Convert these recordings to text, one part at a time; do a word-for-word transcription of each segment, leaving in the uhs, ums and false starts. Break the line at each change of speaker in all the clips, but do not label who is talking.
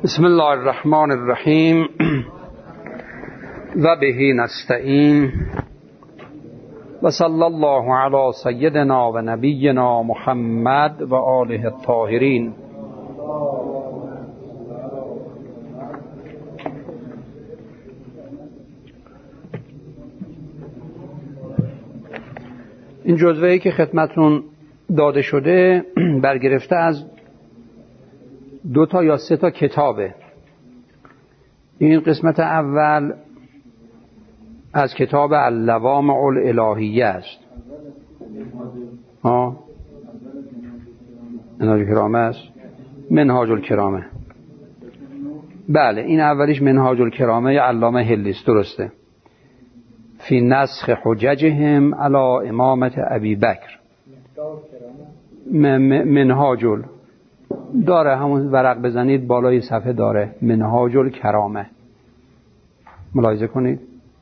بسم الله الرحمن الرحیم و به نستعین و صلی الله علی سیدنا و نبینا محمد و آله الطاهرین. این جزوه‌ای که خدمتون داده شده برگرفته از دو تا یا سه تا کتابه. این قسمت اول از کتاب اللوامع الالهیه است. ها منهاج الکرامه است. منهاج الکرامه، بله این اولیش منهاج الکرامه علامه هلی است، درسته. فی نسخ حججهم علی امامت ابی بکر. منهاج داره، همون ورق بزنید بالای صفحه داره، منهاج الکرامه، ملاحظه کنید.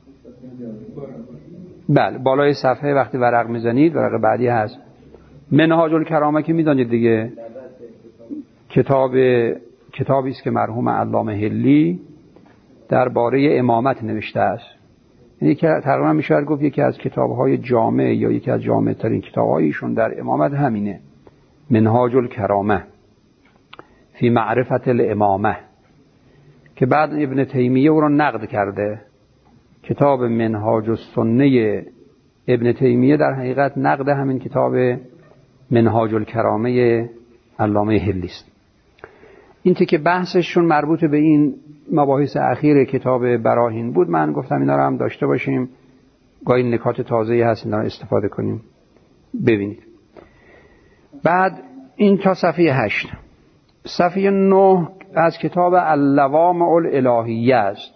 بله بالای صفحه وقتی ورق میزنید ورق بعدی هست منهاج الکرامه که میدانید دیگه. کتاب کتابی است که مرحوم علامه هلی درباره امامت نوشته است. یعنی که تقریبا میشه گفت یکی از کتاب‌های جامع یا یکی از جامع‌ترین کتاب‌هایشون در امامت همینه، منهاج الکرامه فی معرفت الامامه، که بعد ابن تیمیه او را نقد کرده. کتاب منهاج السنه ابن تیمیه در حقیقت نقد همین کتاب منهاج الکرامه علامه هلی است. این که بحثشون مربوط به این مباحث اخیر کتاب براهین بود، من گفتم اینا رو هم داشته باشیم، گاهی نکات تازه‌ای هست اینا رو استفاده کنیم. ببینید بعد این تا صفحه هشت. صفحه نه از کتاب اللوامع الالهیه است.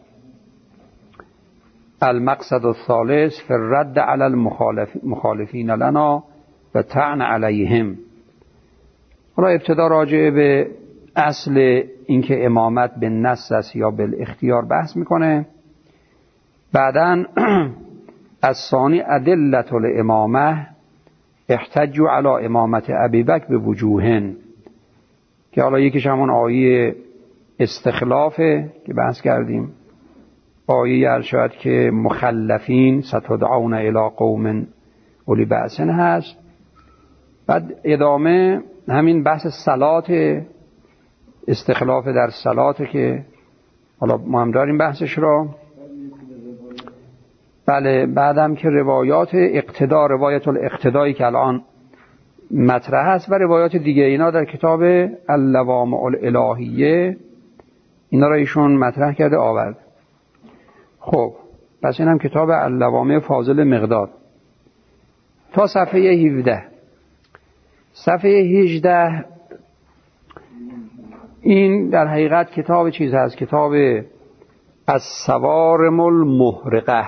المقصد الثالث فی الرد علی المخالفین لنا و طعن علیهم. حالا ابتدا راجع به اصل اینکه امامت به نص است یا بالاختیار بحث میکنه. بعداً از ثانی ادلة الامامه احتجوا علی امامت ابی بکر به وجوهن، که حالا یکیش همون آیه استخلافه که بحث کردیم، آیه ارشاد که مخلفین ستدعون الی قوم اولی بأس هست. بعد ادامه همین بحث صلات، استخلاف در صلات که حالا ما هم داریم بحثش را. بله بعدم که روایات اقتدا، روایت الاقتدایی که الان مطرح است و روایات دیگه، اینا در کتاب اللوامع الالهیه اینا را ایشون مطرح کرده آورد. خب پس این هم کتاب اللوامع فاضل مقداد تا صفحه هفده. صفحه هجده این در حقیقت کتاب چیز هست، کتاب الصوارم المحرقه،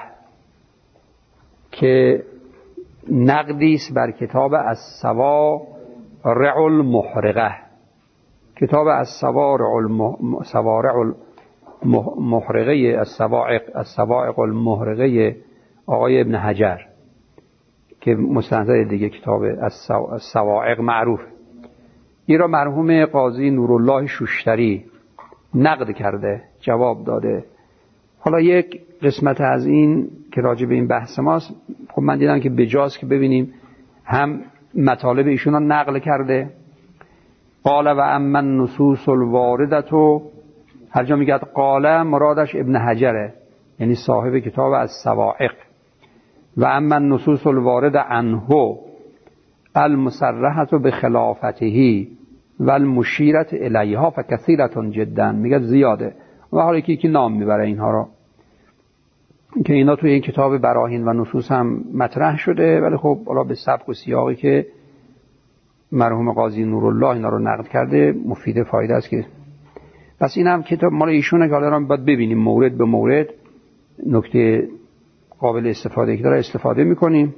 که نقدی است بر کتاب الصوارع المحرقه. کتاب الصوارع الصوارع المحرقه الصواعق الصواعق المحرقه آقای ابن حجر که مستند دیگه کتاب الصواعق معروف. این را مرحوم قاضی نورالله شوشتری نقد کرده، جواب داده. حالا یک قسمت از این که راجع به این بحث ماست، خب من دیدم که بجاست که ببینیم هم مطالب ایشون را نقل کرده. قال و اما النصوص الواردة، هر جا میگه قال مرادش ابن حجره، یعنی صاحب کتاب الصواعق. و اما النصوص الوارده عنه المصرحة بخلافته و المشیرة الیها فکثیرة جدا، میگه زیاده. و حالا یکی که نام میبره اینها را که اینا توی این کتاب براهین و نصوص هم مطرح شده، ولی خب حالا به سبک و سیاقی که مرحوم قاضی نورالله اینا رو نقد کرده مفید فایده است. که پس این هم کتاب مال ایشونه که حالا هم باید ببینیم مورد به مورد نکته قابل استفاده که داره استفاده میکنیم.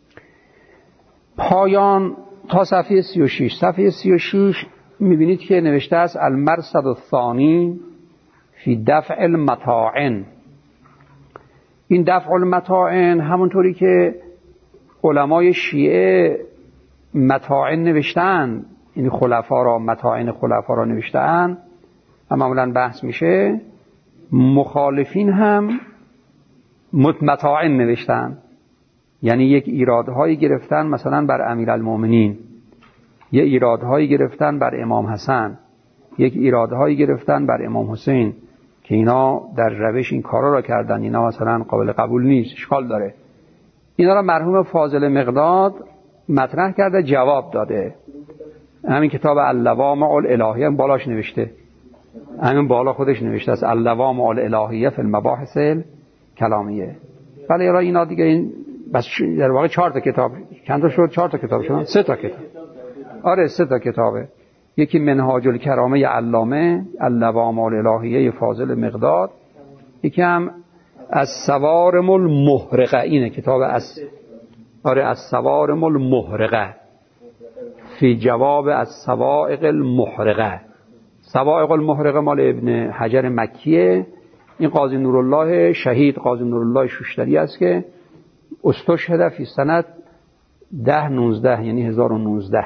پایان تا صفحه سی و شش. صفحه سی و شش میبینید که نوشته است المرصد الثانی فی دفع المطاعن. این دفع المطاعن همونطوری که علمای شیعه مطاعن نوشتن، این خلفا را مطاعن خلفا را نوشتن، معمولا بحث میشه، مخالفین هم متمتاعن نوشتن، یعنی یک ایرادهایی گرفتن مثلا بر امیرالمومنین، یک ایرادهایی گرفتن بر امام حسن، یک ایرادهایی گرفتن بر امام حسین که اینا در روش این کارا را کردن، اینا مثلا قابل قبول نیست، اشکال داره. اینا را مرحوم فاضل مقداد مطرح کرده، جواب داده. همین کتاب اللوامع الالهیه بالاش نوشته، همین بالا خودش نوشته است، اللوامع الالهیه فی المباحث کلامیه. ولی را اینا دیگه این بس در واقع چهار تا کتاب، چند تا شد؟ چهار تا کتاب شد، سه تا کتاب. آره سه تا کتابه. یکی منهاج الکرامه علامه، اللوامع الالهیه فاضل مقداد، یکی هم الصوارم المحرقه، اینه کتاب از آره الصوارم المحرقه فی جواب الصواعق المحرقه. صواعق المحرقه مال ابن حجر مکیه، این قاضی نورالله شهید قاضی نورالله شوشتری است که استشهد فی سنت ده نوزده، یعنی هزار و نوزده.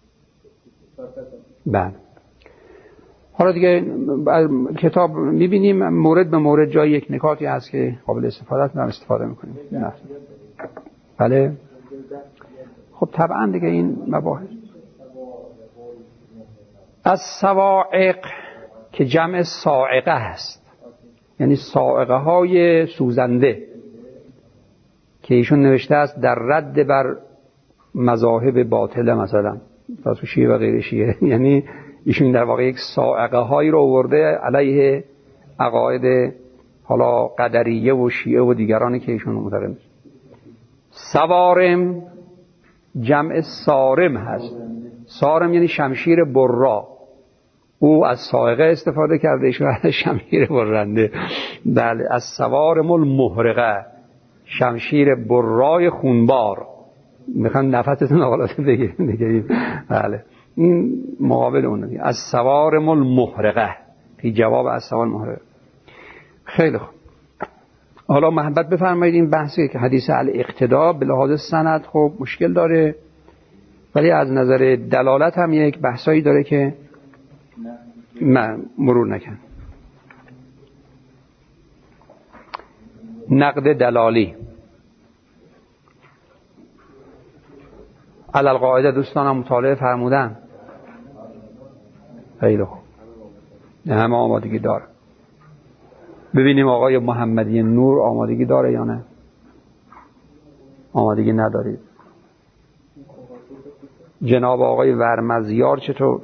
بله. حالا دیگه کتاب میبینیم مورد به مورد جای یک نکاتی هست که قابل استفاده است، استفاده میکنیم. نه. بله. خب طبعا دیگه این مباحث از صواعق که جمع صاعقه هست، یعنی صاعقه های سوزنده که ایشون نوشته است در رد بر مذاهب باطله، مثلا فرض شیعه و غیر شیعه، یعنی ایشون در واقع یک صاعقه هایی رو آورده علیه عقاید حالا قدریه و شیعه و دیگرانی که ایشون معتقد. سوارم جمع سارم هست، سارم یعنی شمشیر برا، او از صاعقه استفاده کرده، ایشون از شمشیر برنده. بله. از سوارم المحرقه، شمشیر برای خونبار. میخوام نفستون اولات بگیریم. بله. این مقابل اونه، از سوارم المحرقه فی جواب از سوار المحرقه. خیلی خوب. حالا محبت بفرمایید این بحثی که حدیث الاقتداء به لحاظ سند خب مشکل داره، ولی از نظر دلالت هم یک بحثایی داره که من مرور نکن. نقد دلالی علل قاعده دوستانم مطالعه فرمودن. خیلی خوب. همه آمادگی داره. ببینیم آقای محمدی نور آمادگی داره یا نه. آمادگی ندارید. جناب آقای ورمزیار چطور؟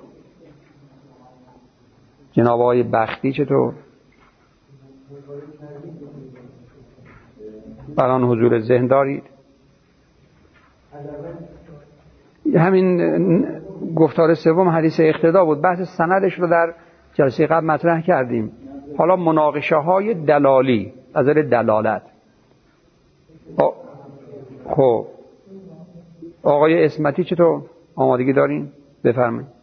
جناب آقای بختی چطور؟ بران حضور ذهن دارید؟ همین گفتار سوم حدیث اقتدا بود. بحث سندش رو در جلسه قبل مطرح کردیم. حالا مناقشه های دلالی از نظر دلالت. آ... خب آقای اسمتی چطور؟ آمادگی دارین؟ بفرمایید.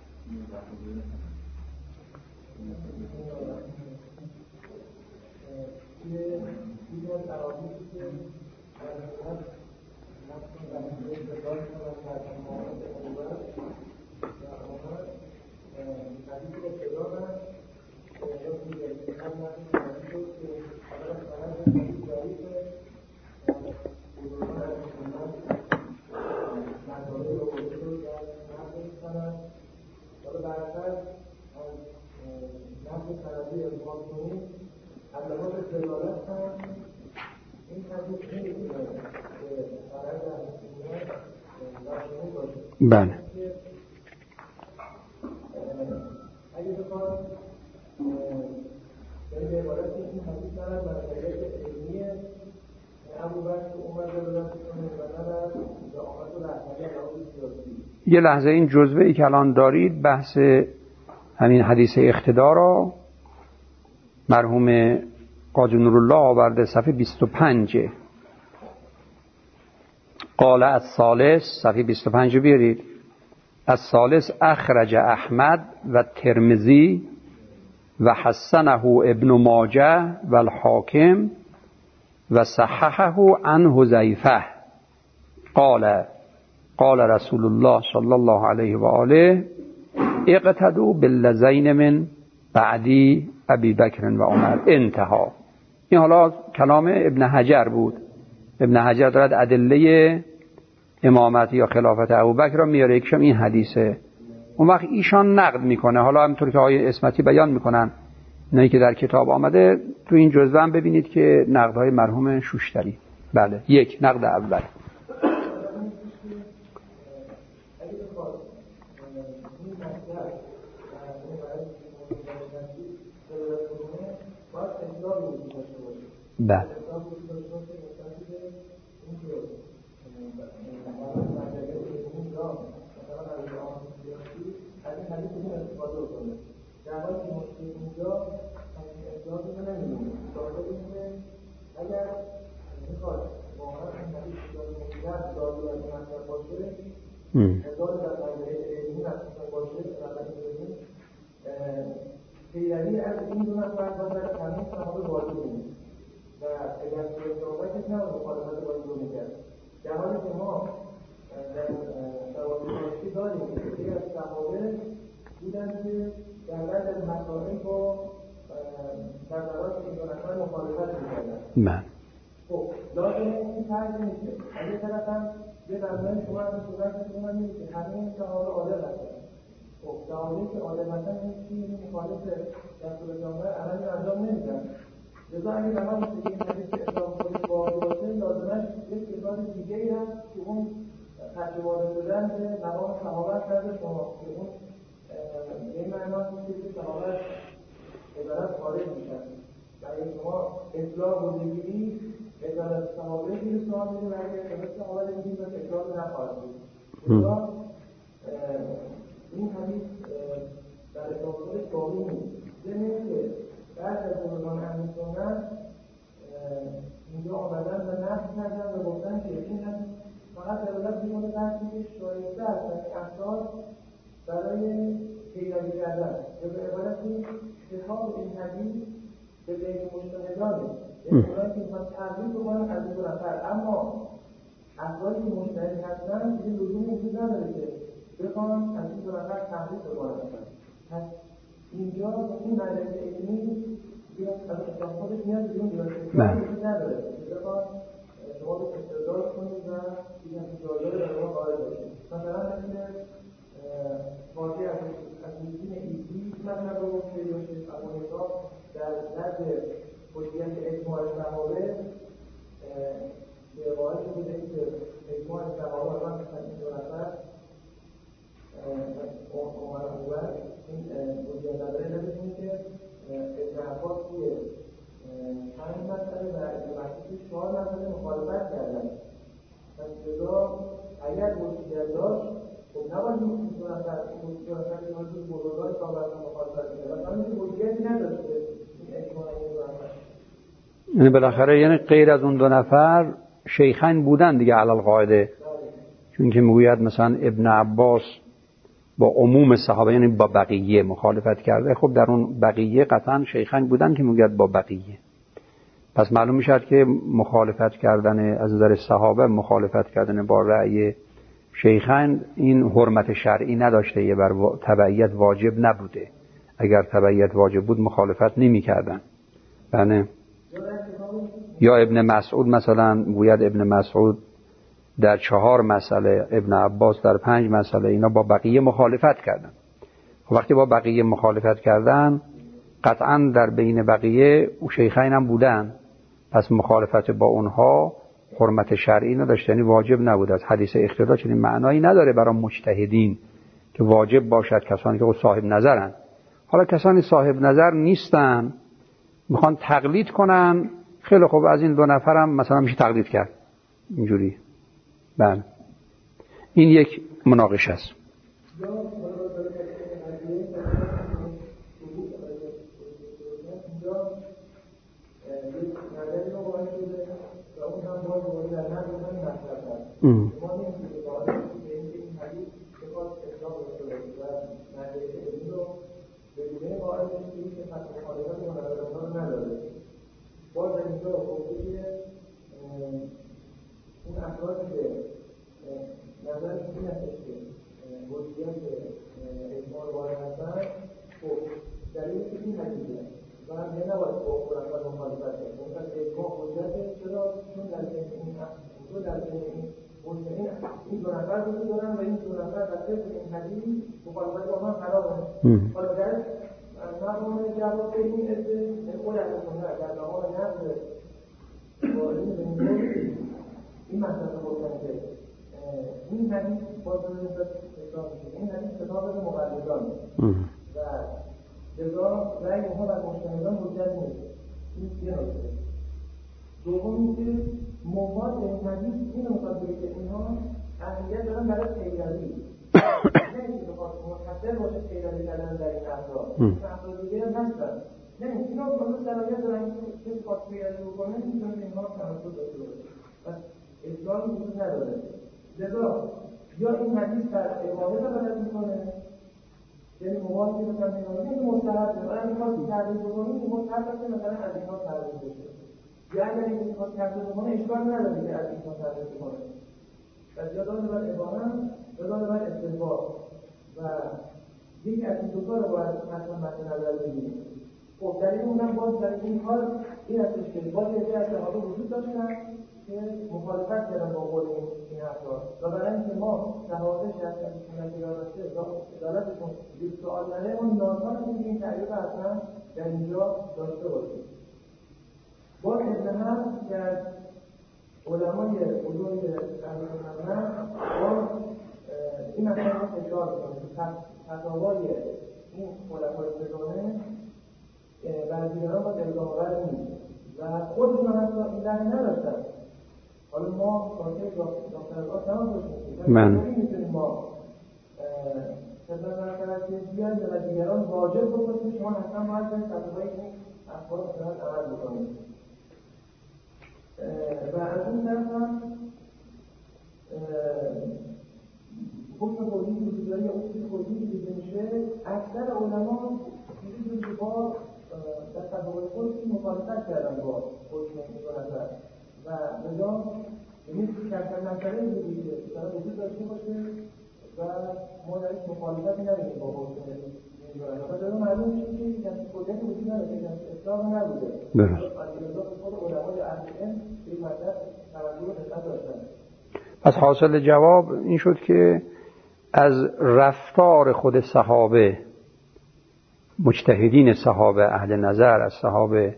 بله. یه لحظه این جزوه ای که الان دارید بحث همین حدیث اقتدا را مرحوم قاضی نورالله آورده صفحه بیست و پنج. قال الثالث صفحه بیست و پنج بیارید. الثالث اخرج احمد و ترمذی و حسنه ابن ماجه و الحاکم و صححه عن حذیفه قال قال رسول الله صلی الله علیه و آله اقتدوا بالذین من بعدی ابی بکر و عمر انتها. این حالا کلام ابن حجر بود. ابن حجر دارد ادله امامت یا خلافت ابوبکر را میاره، یکیشم این حدیثه. اون وقت ایشان نقد میکنه. حالا همونطور که آقای اسمتی بیان میکنن اینایی که در کتاب آمده، تو این جزوه هم ببینید که نقدهای مرحوم شوشتری. بله، یک نقد اول. بله.
یعنی از این دو نفر باید همین صحابه واجب بود و اگر صحابه کسی نباید مخالفت با این دو میکرد، در حالی که ما در شواهد تاریخی داریم که خیلی از صحابه بودن که در بعض از مسائل با نظرات این دو نفر مخالفت میکردن.
من
خب لازم این فرض نیست. از یک طرف هم یه برنامه شما از این صورت میکنم که همه صحابه عادل هستن. خب دعایی که عادل هستن این چیزی مخالف دستور جامعه عملی انجام نمیدن. لذا اگه نماز که این حدیث اسلام خودش باقی باشه، لازمش یک کتاب دیگه‌ای هست که اون تجربه شدن به مقام صحابه کرده شما که اون این معناست که صحابه ادارت خارج میشن و اگه شما اطلاع رو بگیری ادارت صحابه که سوال میدید و اگه ادارت صحابه بگیرید و اطلاع نخواهد بود. لذا این حدیث در اسلام خودش باقی نیست. ضمن که بعد از بزرگان اهل سنت اینجا آمدن و نقد کردن و گفتن که این حدیث فقط دلالت می‌کنه بر اینکه شایسته است از افراد برای پیروی کردن یا به عبارتی خطاب این حدیث به بین مجتهدانه، یعنی اونایی که میخوان تقلید بکنن از این دو نفر، اما افرادی که مجتهد هستن دیگه لزومی وجود نداره که بخوان از این دو نفر تقلید بکنن. پس اینجا این مدرسه علمی بیاد از اسلام خودش میاد بیرون بیاد وجود نداره که بخوان شما رو استدلال کنید و این از جایگاه در ما قائل باشید. مثلا مثل واقعی از میزین ایزی مطلب رو خیلی باشید ابوالحساب در نزد حجیت اجماع صحابه به واقع شده که اجماع صحابه اصلا مثلا این دو نفر عمر اول این حجیت نداره نمی‌کنه که ابن عباس توی چند مسئله و ابن مسعود چهار مسئله مخالفت کردن. پس لذا اگر حجیت داشت خب نباید این دو نفر این دو نفر که مجبور بزرگان صحابه مخالفت کردن و همین که حجیتی نداشته این اجماع این دو نفر.
یعنی بالاخره یعنی غیر از اون دو نفر شیخین بودن دیگه علی القاعده، چون که میگوید مثلا ابن عباس با عموم صحابه یعنی با بقیه مخالفت کرده. خب در اون بقیه قطعا شیخین بودن که میگوید با بقیه. پس معلوم میشد که مخالفت کردن از نظر صحابه، مخالفت کردن با رأی شیخین این حرمت شرعی نداشته، یه بر تبعیت واجب نبوده. اگر تبعیت واجب بود مخالفت نمی کردن. بله. یا ابن مسعود مثلا گوید ابن مسعود در چهار مسئله، ابن عباس در پنج مسئله، اینا با بقیه مخالفت کردن. وقتی با بقیه مخالفت کردن قطعا در بین بقیه او شیخین هم بودن، پس مخالفت با اونها حرمت شرعی نداشت، یعنی واجب نبود. از حدیث اقتدا چنین معنایی نداره برای مجتهدین که واجب باشد کسانی که صاحب نظرن. حالا کسانی صاحب نظر نیستن میخوان تقلید کنن، خیلی خوب از این دو نفرم مثلا میشه تقلید کرد اینجوری. بله این یک مناقشه است. ام.
باز اینجا گفته که اون افرادی که نظر این هستش که حجیت اجماع وارد هستن، خب دلیل این و یه نباید با قرآن مخالفت کرد. مثلا اجماع حجته، چرا؟ چون در ذهن این دو در ذهن این مجتمعین این دو نفر وجود دارن و این دو نفر در طبق این حدیث مخالفت با من حرامه. حالا در مقام جواب این عده خود اهل سنت در مقام نقد واردین به این مسئله گفتن که این حدیث باز به نسبت اصلاح میشه. این حدیث کتاب مقلدان و لذا رأی اونها بر مجتهدان حجت نیست. این یه نکته. دوم اینکه مواد این حدیث این نکته که اینها اهمیت دارن برای پیروی. نه اینکه بخواد منحصر باشه پیروی کردن در این افراد. افراد دیگه هم هستن. نه اینا باید صلاحیت دارن که بخواد پیروی بکنه میتونه به اینها تمسک داشته باشه. پس اسلام وجود نداره. لذا یا این حدیث در اباحه دلالت میکنه، یعنی مواد که مثلا میگن این مستحب است، اگه میخواد تعریف بکنه این مستحب است مثلا از اینها تعریف بشه. یا اگر این میخواد تعریف بکنه اشکال نداره که از اینها تعریف بکنه. پس یا داره بر اباحه یا داره بر استحباب و یک از این دو تا رو باید حتما مد نظر بگیریم. خب در این اونم باز در این کار این هستش که باز یه از صحابه وجود داشتن که مخالفت کردن با قول این افراد و برای اینکه ما صحابه شخصیت سنتی راسته عدالتشون یک سوال نره اون نازمان که این تعریف اصلا در اینجا داشته باشیم. با ابن هم در علمای علوم اهل سنت با این مسئله رو تکرار می‌کنه. فتاوای این علمای سگانه بر دیگران با دلگاه‌آور نیست و خودشون حتی این رأی نداشتن. حالا ما کاسه داخل از آن باشیم من میتونیم ما خدمت نکنند که بیاید و دیگران واجب بکنیم شما حتما باید به فتاوای این افکار سنت عمل بکنید. و از این طرف هم حکم کلی وجود داره یا اصول کلی دیده میشه. اکثر علما چیزی که با در فتاوای خودشون مخالفت کردن با حکم این دو نفر و لذا این کمتر مسئله بودی که مثلا وجود داشته باشه و ما در این مخالفتی نداریم با حکم این دو نفر. و در معلوم میشه که کسی کلیتی وجود نداره که کسی اصلاح نبوده. لذا خود علمای اهل علم به این مطلب توجه و دقت داشتن.
پس حاصل جواب این شد که از رفتار خود صحابه، مجتهدین صحابه، اهل نظر از صحابه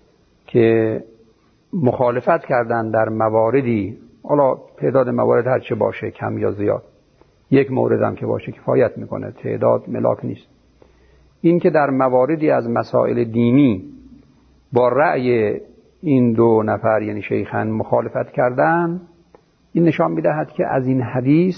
که مخالفت کردن در مواردی، حالا تعداد موارد هر چه باشه کم یا زیاد، یک مورد هم که باشه کفایت میکنه، تعداد ملاک نیست، این که در مواردی از مسائل دینی با رأی این دو نفر یعنی شیخان مخالفت کردن، این نشان میدهد که از این حدیث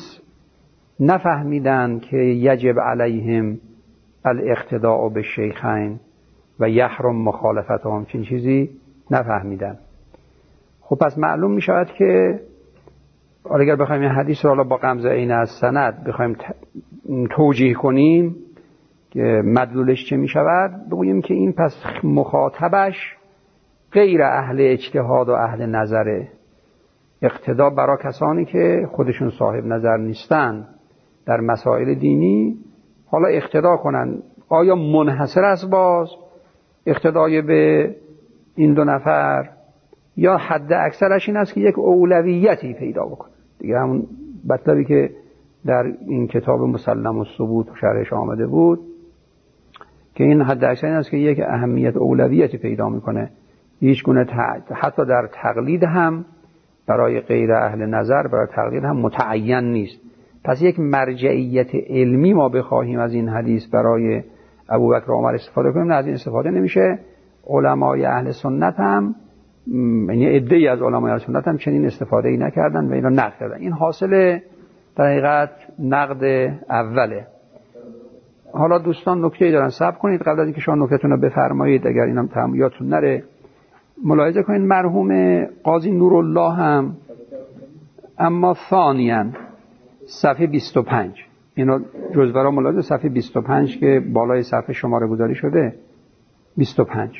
نفهمیدن که یجب علیهم الاقتداء بالشیخین و یحرم مخالفتهم، چنین چیزی نفهمیدن. خب پس معلوم می شود که اگر بخوایم این حدیث را با غمز عین از سند بخوایم توجیه کنیم که مدلولش چه می شود، بگوییم که این پس مخاطبش غیر اهل اجتهاد و اهل نظره. اقتدا برای کسانی که خودشون صاحب نظر نیستن در مسائل دینی، حالا اقتدا کنن. آیا منحصر است باز اقتدای به این دو نفر یا حد اکثرش این است که یک اولویتی پیدا بکنه؟ دیگه همون مطلبی که در این کتاب مسلم الثبوت شرحش آمده بود که این حد اکثر این است که یک اهمیت اولویتی پیدا میکنه. هیچ گونه حتی در تقلید هم برای غیر اهل نظر برای تقلید هم متعین نیست. پس یک مرجعیت علمی ما بخواهیم از این حدیث برای ابوبکر و عمر استفاده کنیم، نه از این استفاده نمیشه. علمای اهل سنت هم، یعنی عده‌ای از علمای اهل سنت هم چنین استفاده‌ای نکردن و اینا نقد کردن. این حاصل در حقیقت نقد اوله. حالا دوستان نکته‌ای دارن، صبر کنید قبل از اینکه شما نکته‌تون رو بفرمایید اگر اینم تمایلتون نره. ملاحظه کنید مرحوم قاضی نورالله هم اما ثانیاً صفحه بیست و پنج، اینا جزوه را ملاحظه، صفحه بیست و پنج که بالای صفحه شماره گذاری شده بیست و پنج.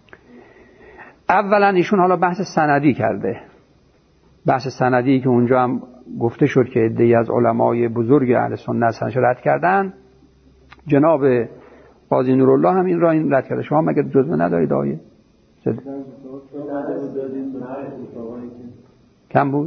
اولا ایشون حالا بحث سندی کرده، بحث سندی که اونجا هم گفته شد که عده‌ای از علمای بزرگ اهل سنت سندش رد کردن. جناب قاضی نورالله هم این را این رد کرده. شما مگه جزوه ندارید آیه؟ کم بود؟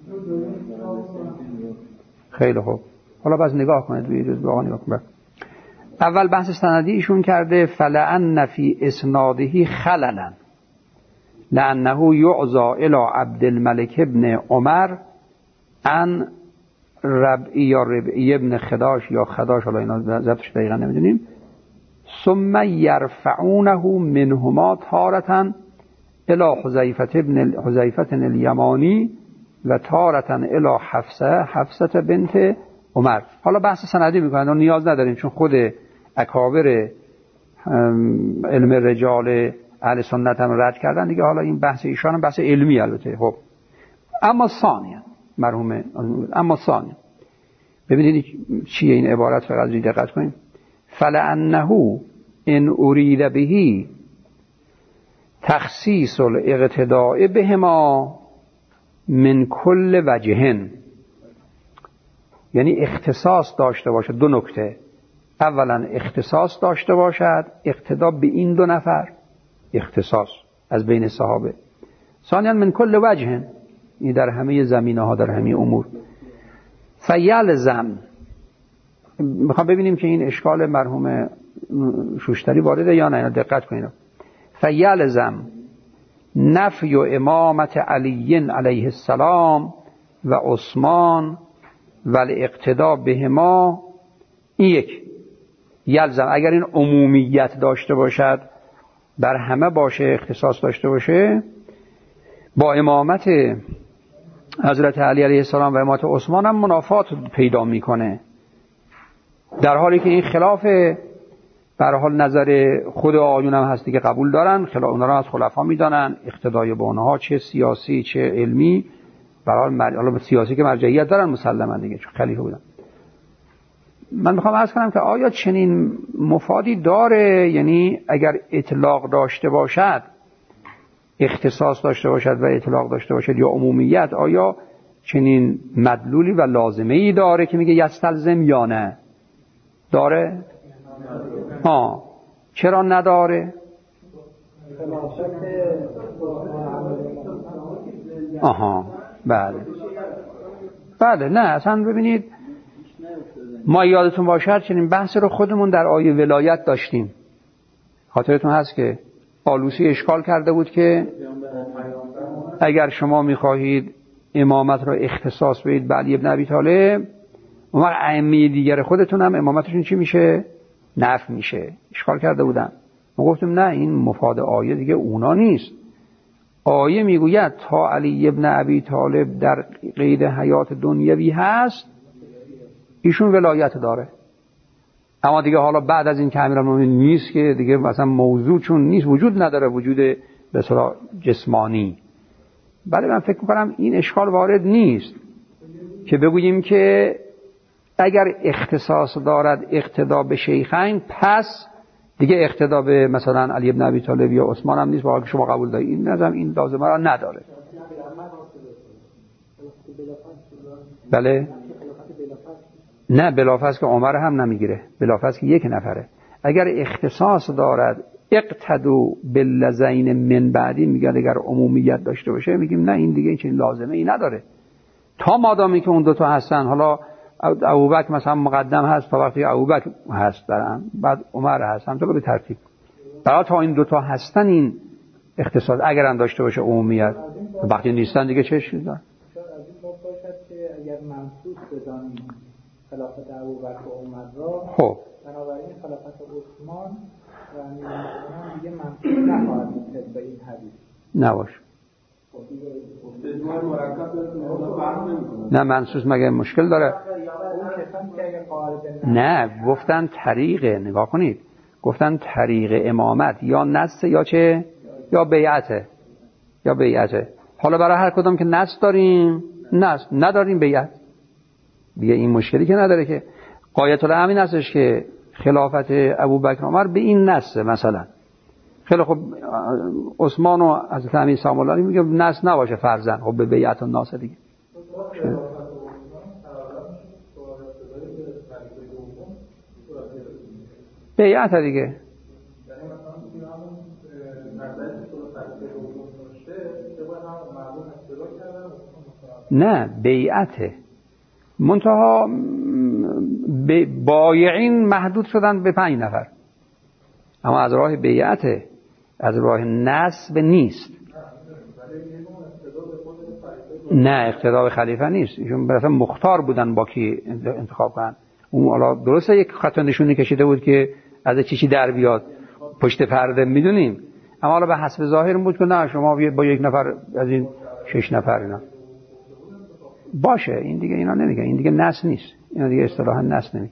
خیلی خوب. حالا بس نگاه کنید روی جزوه آقا نگاه کنید. اول بحث سندی ایشون کرده فلعن فی اسناده خللا لانه یعزى الی عبدالملک ابن عمر ان ربعی یا ربعی ابن خداش یا خداش، حالا اینا ضبطش دقیقا نمیدونیم. ثم یرفعونه منهما تارة الی حذیفة ابن حذیفة الیمانی و تارة الی حفصه حفصه بنت عمر. حالا بحث سندی میکنن، نیاز نداریم چون خود اکابر علم رجال اهل سنت هم رد کردن دیگه. حالا این بحث ایشان هم بحث علمی البته. خب اما ثانیا مرحوم اما ثانیا ببینید چیه این عبارت، فقط دقت کنید. فلانه ان ارید به تخصیص الاقتداء بهما من کل وجه، یعنی اختصاص داشته باشد. دو نکته: اولا اختصاص داشته باشد، اقتدا به این دو نفر، اختصاص از بین صحابه. ثانیا من کل وجه، این در همه زمینه ها، در همه امور. فیلزم، میخوام ببینیم که این اشکال مرحوم شوشتری وارده یا نه، دقت کنید. فیلزم نفی امامت علی علیه السلام و عثمان و الاقتداء بهما. این یک یلزم، اگر این عمومیت داشته باشد، بر همه باشه، اختصاص داشته باشه، با امامت حضرت علی علیه السلام و امامت عثمان هم منافات پیدا میکنه، در حالی که این خلاف بر حال نظر خود آیون هم هستی که قبول دارن، خلاف اونا را از خلفا میدانن، اقتدای به اونها چه سیاسی چه علمی، برای حالا سیاسی که مرجعیت دارن مسلما دیگه چون خلیفه بودن. من میخوام عرض کنم که آیا چنین مفادی داره؟ یعنی اگر اطلاق داشته باشد، اختصاص داشته باشد و اطلاق داشته باشد یا عمومیت، آیا چنین مدلولی و لازمه‌ای داره که میگه یستلزم یا نه؟ داره؟ ها چرا نداره؟ آها بله بله نه اصلا ببینید، ما یادتون باشد چنین بحث رو خودمون در آیه ولایت داشتیم. خاطرتون هست که آلوسی اشکال کرده بود که اگر شما میخواهید امامت رو اختصاص بدید به علی ابن ابی طالب، اون وقت ائمه دیگر خودتون هم امامتشون چی میشه؟ نفی میشه. اشکال کرده بودن. ما گفتیم نه، این مفاد آیه دیگه اونا نیست. آیه میگوید تا علی ابن ابی طالب در قید حیات دنیوی هست ایشون ولایت داره، اما دیگه حالا بعد از این که امیرالمومنین نیست که دیگه مثلا موضوع چون نیست، وجود نداره، وجود به اصطلاح جسمانی. بله من فکر میکنم این اشکال وارد نیست که بگوییم که اگر اختصاص دارد اقتدا به شیخین، پس دیگه اقتدا به مثلا علی ابن ابی طالب یا عثمان هم نیست، با که شما قبول دارید. این نظام این لازمه را نداره. بله نه، بلافاظ که عمر هم نمیگیره، بلافاظ که یک نفره. اگر اختصاص دارد اقتدو باللذین من بعدی، میگه اگر عمومیت داشته باشه میگیم نه، این دیگه چنین لازمه ای نداره تا مادامی که اون دوتا هستن. حالا ابوبکر مثلا مقدم هست تا وقتی ابوبکر هست دارن، بعد عمر هست، همطور به ترتیب. برای تا این دوتا هستن این اختصاص اگر هم داشته باشه عمومیت، وقتی نیستن دیگه چه چیزی داره؟
اگر منصوص بدانیم خلافت ابوبکر و عمر را،
خب
بنابراین خلافت عثمان و امیرالمومنین دیگه منصوص نخواهد بود به این حدیث.
نباشه. نه منصوص مگه مشکل داره؟ نه گفتن طریقه، نگاه کنید، گفتن طریق امامت یا نص یا چه یا بیعته یا بیعته. حالا برای هر کدام که نص داریم، نص نداریم بیعت، دیگه این مشکلی که نداره که. غایت الامر این هستش که خلافت ابوبکر و عمر به این نص مثلا. خیلی خب عثمان و حضرت امیر سلام الله علیه میگه نص نباشه فرضاً، خب به بیعت الناس دیگه. بیعت دیگه. نه بیعته، منتها بایعین محدود شدن به پنج نفر، اما از راه بیعته، از راه نسب نیست. نه اقتدا به خلیفه نیست، ایشون مثلا مختار بودن با کی انتخاب کنن. اون حالا درسته یک خط نشونی کشیده بود که از چی چی در بیاد پشت پرده میدونیم، اما حالا به حسب ظاهر بود که نه شما با یک نفر از این شش نفر اینا باشه. این دیگه اینا نمیگن، این دیگه نس نیست، اینا دیگه اصطلاحا نس نمیگن.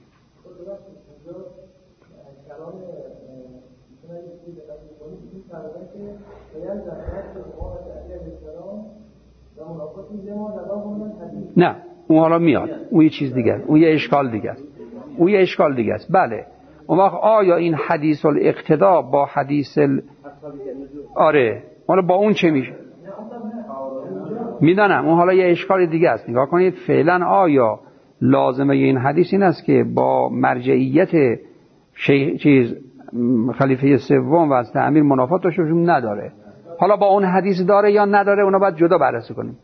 نه اون حالا میاد، اون یه چیز دیگه، اون یه اشکال دیگه است، اون یه اشکال دیگه است. بله اون وقت آیا این حدیث الاقتدا با حدیث ال... آره حالا با اون چه میشه؟ میدانم اون حالا یه اشکال دیگه است. نگاه کنید فعلا آیا لازمه این حدیث این است که با مرجعیت شیخ چیز خلیفه سوم و از تعمیر منافات داشته باشه؟ نداره. حالا با اون حدیث داره یا نداره اونا باید جدا بررسی کنیم.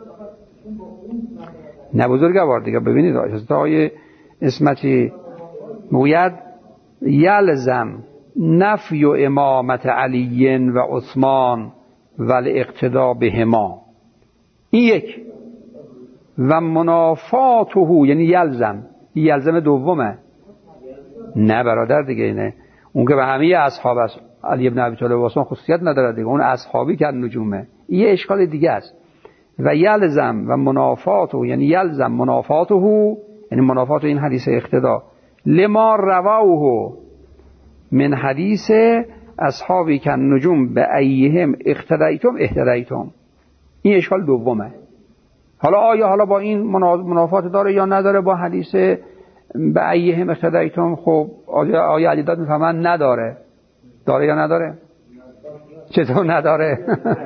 نه بزرگوار دیگه ببینید آیه اسمتی موید یلزم نفی و امامت علی و عثمان و الاقتدا بهما، این یک، و منافاته یعنی یلزم، یلزم دومه. نه برادر دیگه اینه، اون که به همه اصحاب است، علی ابن ابی طالب و عثمان خصوصیت نداره دیگه، اون اصحابی که نجومه، یه اشکال دیگه است. و یلزم و منافاته یعنی یلزم منافاته یعنی منافات این حدیث اقتدا لما رواه من حدیث اصحابی که نجوم به ایهم اقتدایتم اهتدایتم، این اشکال دومه. حالا آیا حالا با این منافات داره یا نداره با حدیث به ایهم اقتدایتم؟ خب آیا علی داد میفهمن نداره، داره یا نداره؟ چطور نداره؟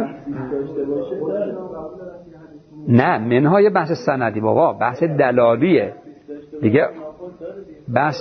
نه منهای بحث سندی بابا، بحث دلالیه دیگه، بحث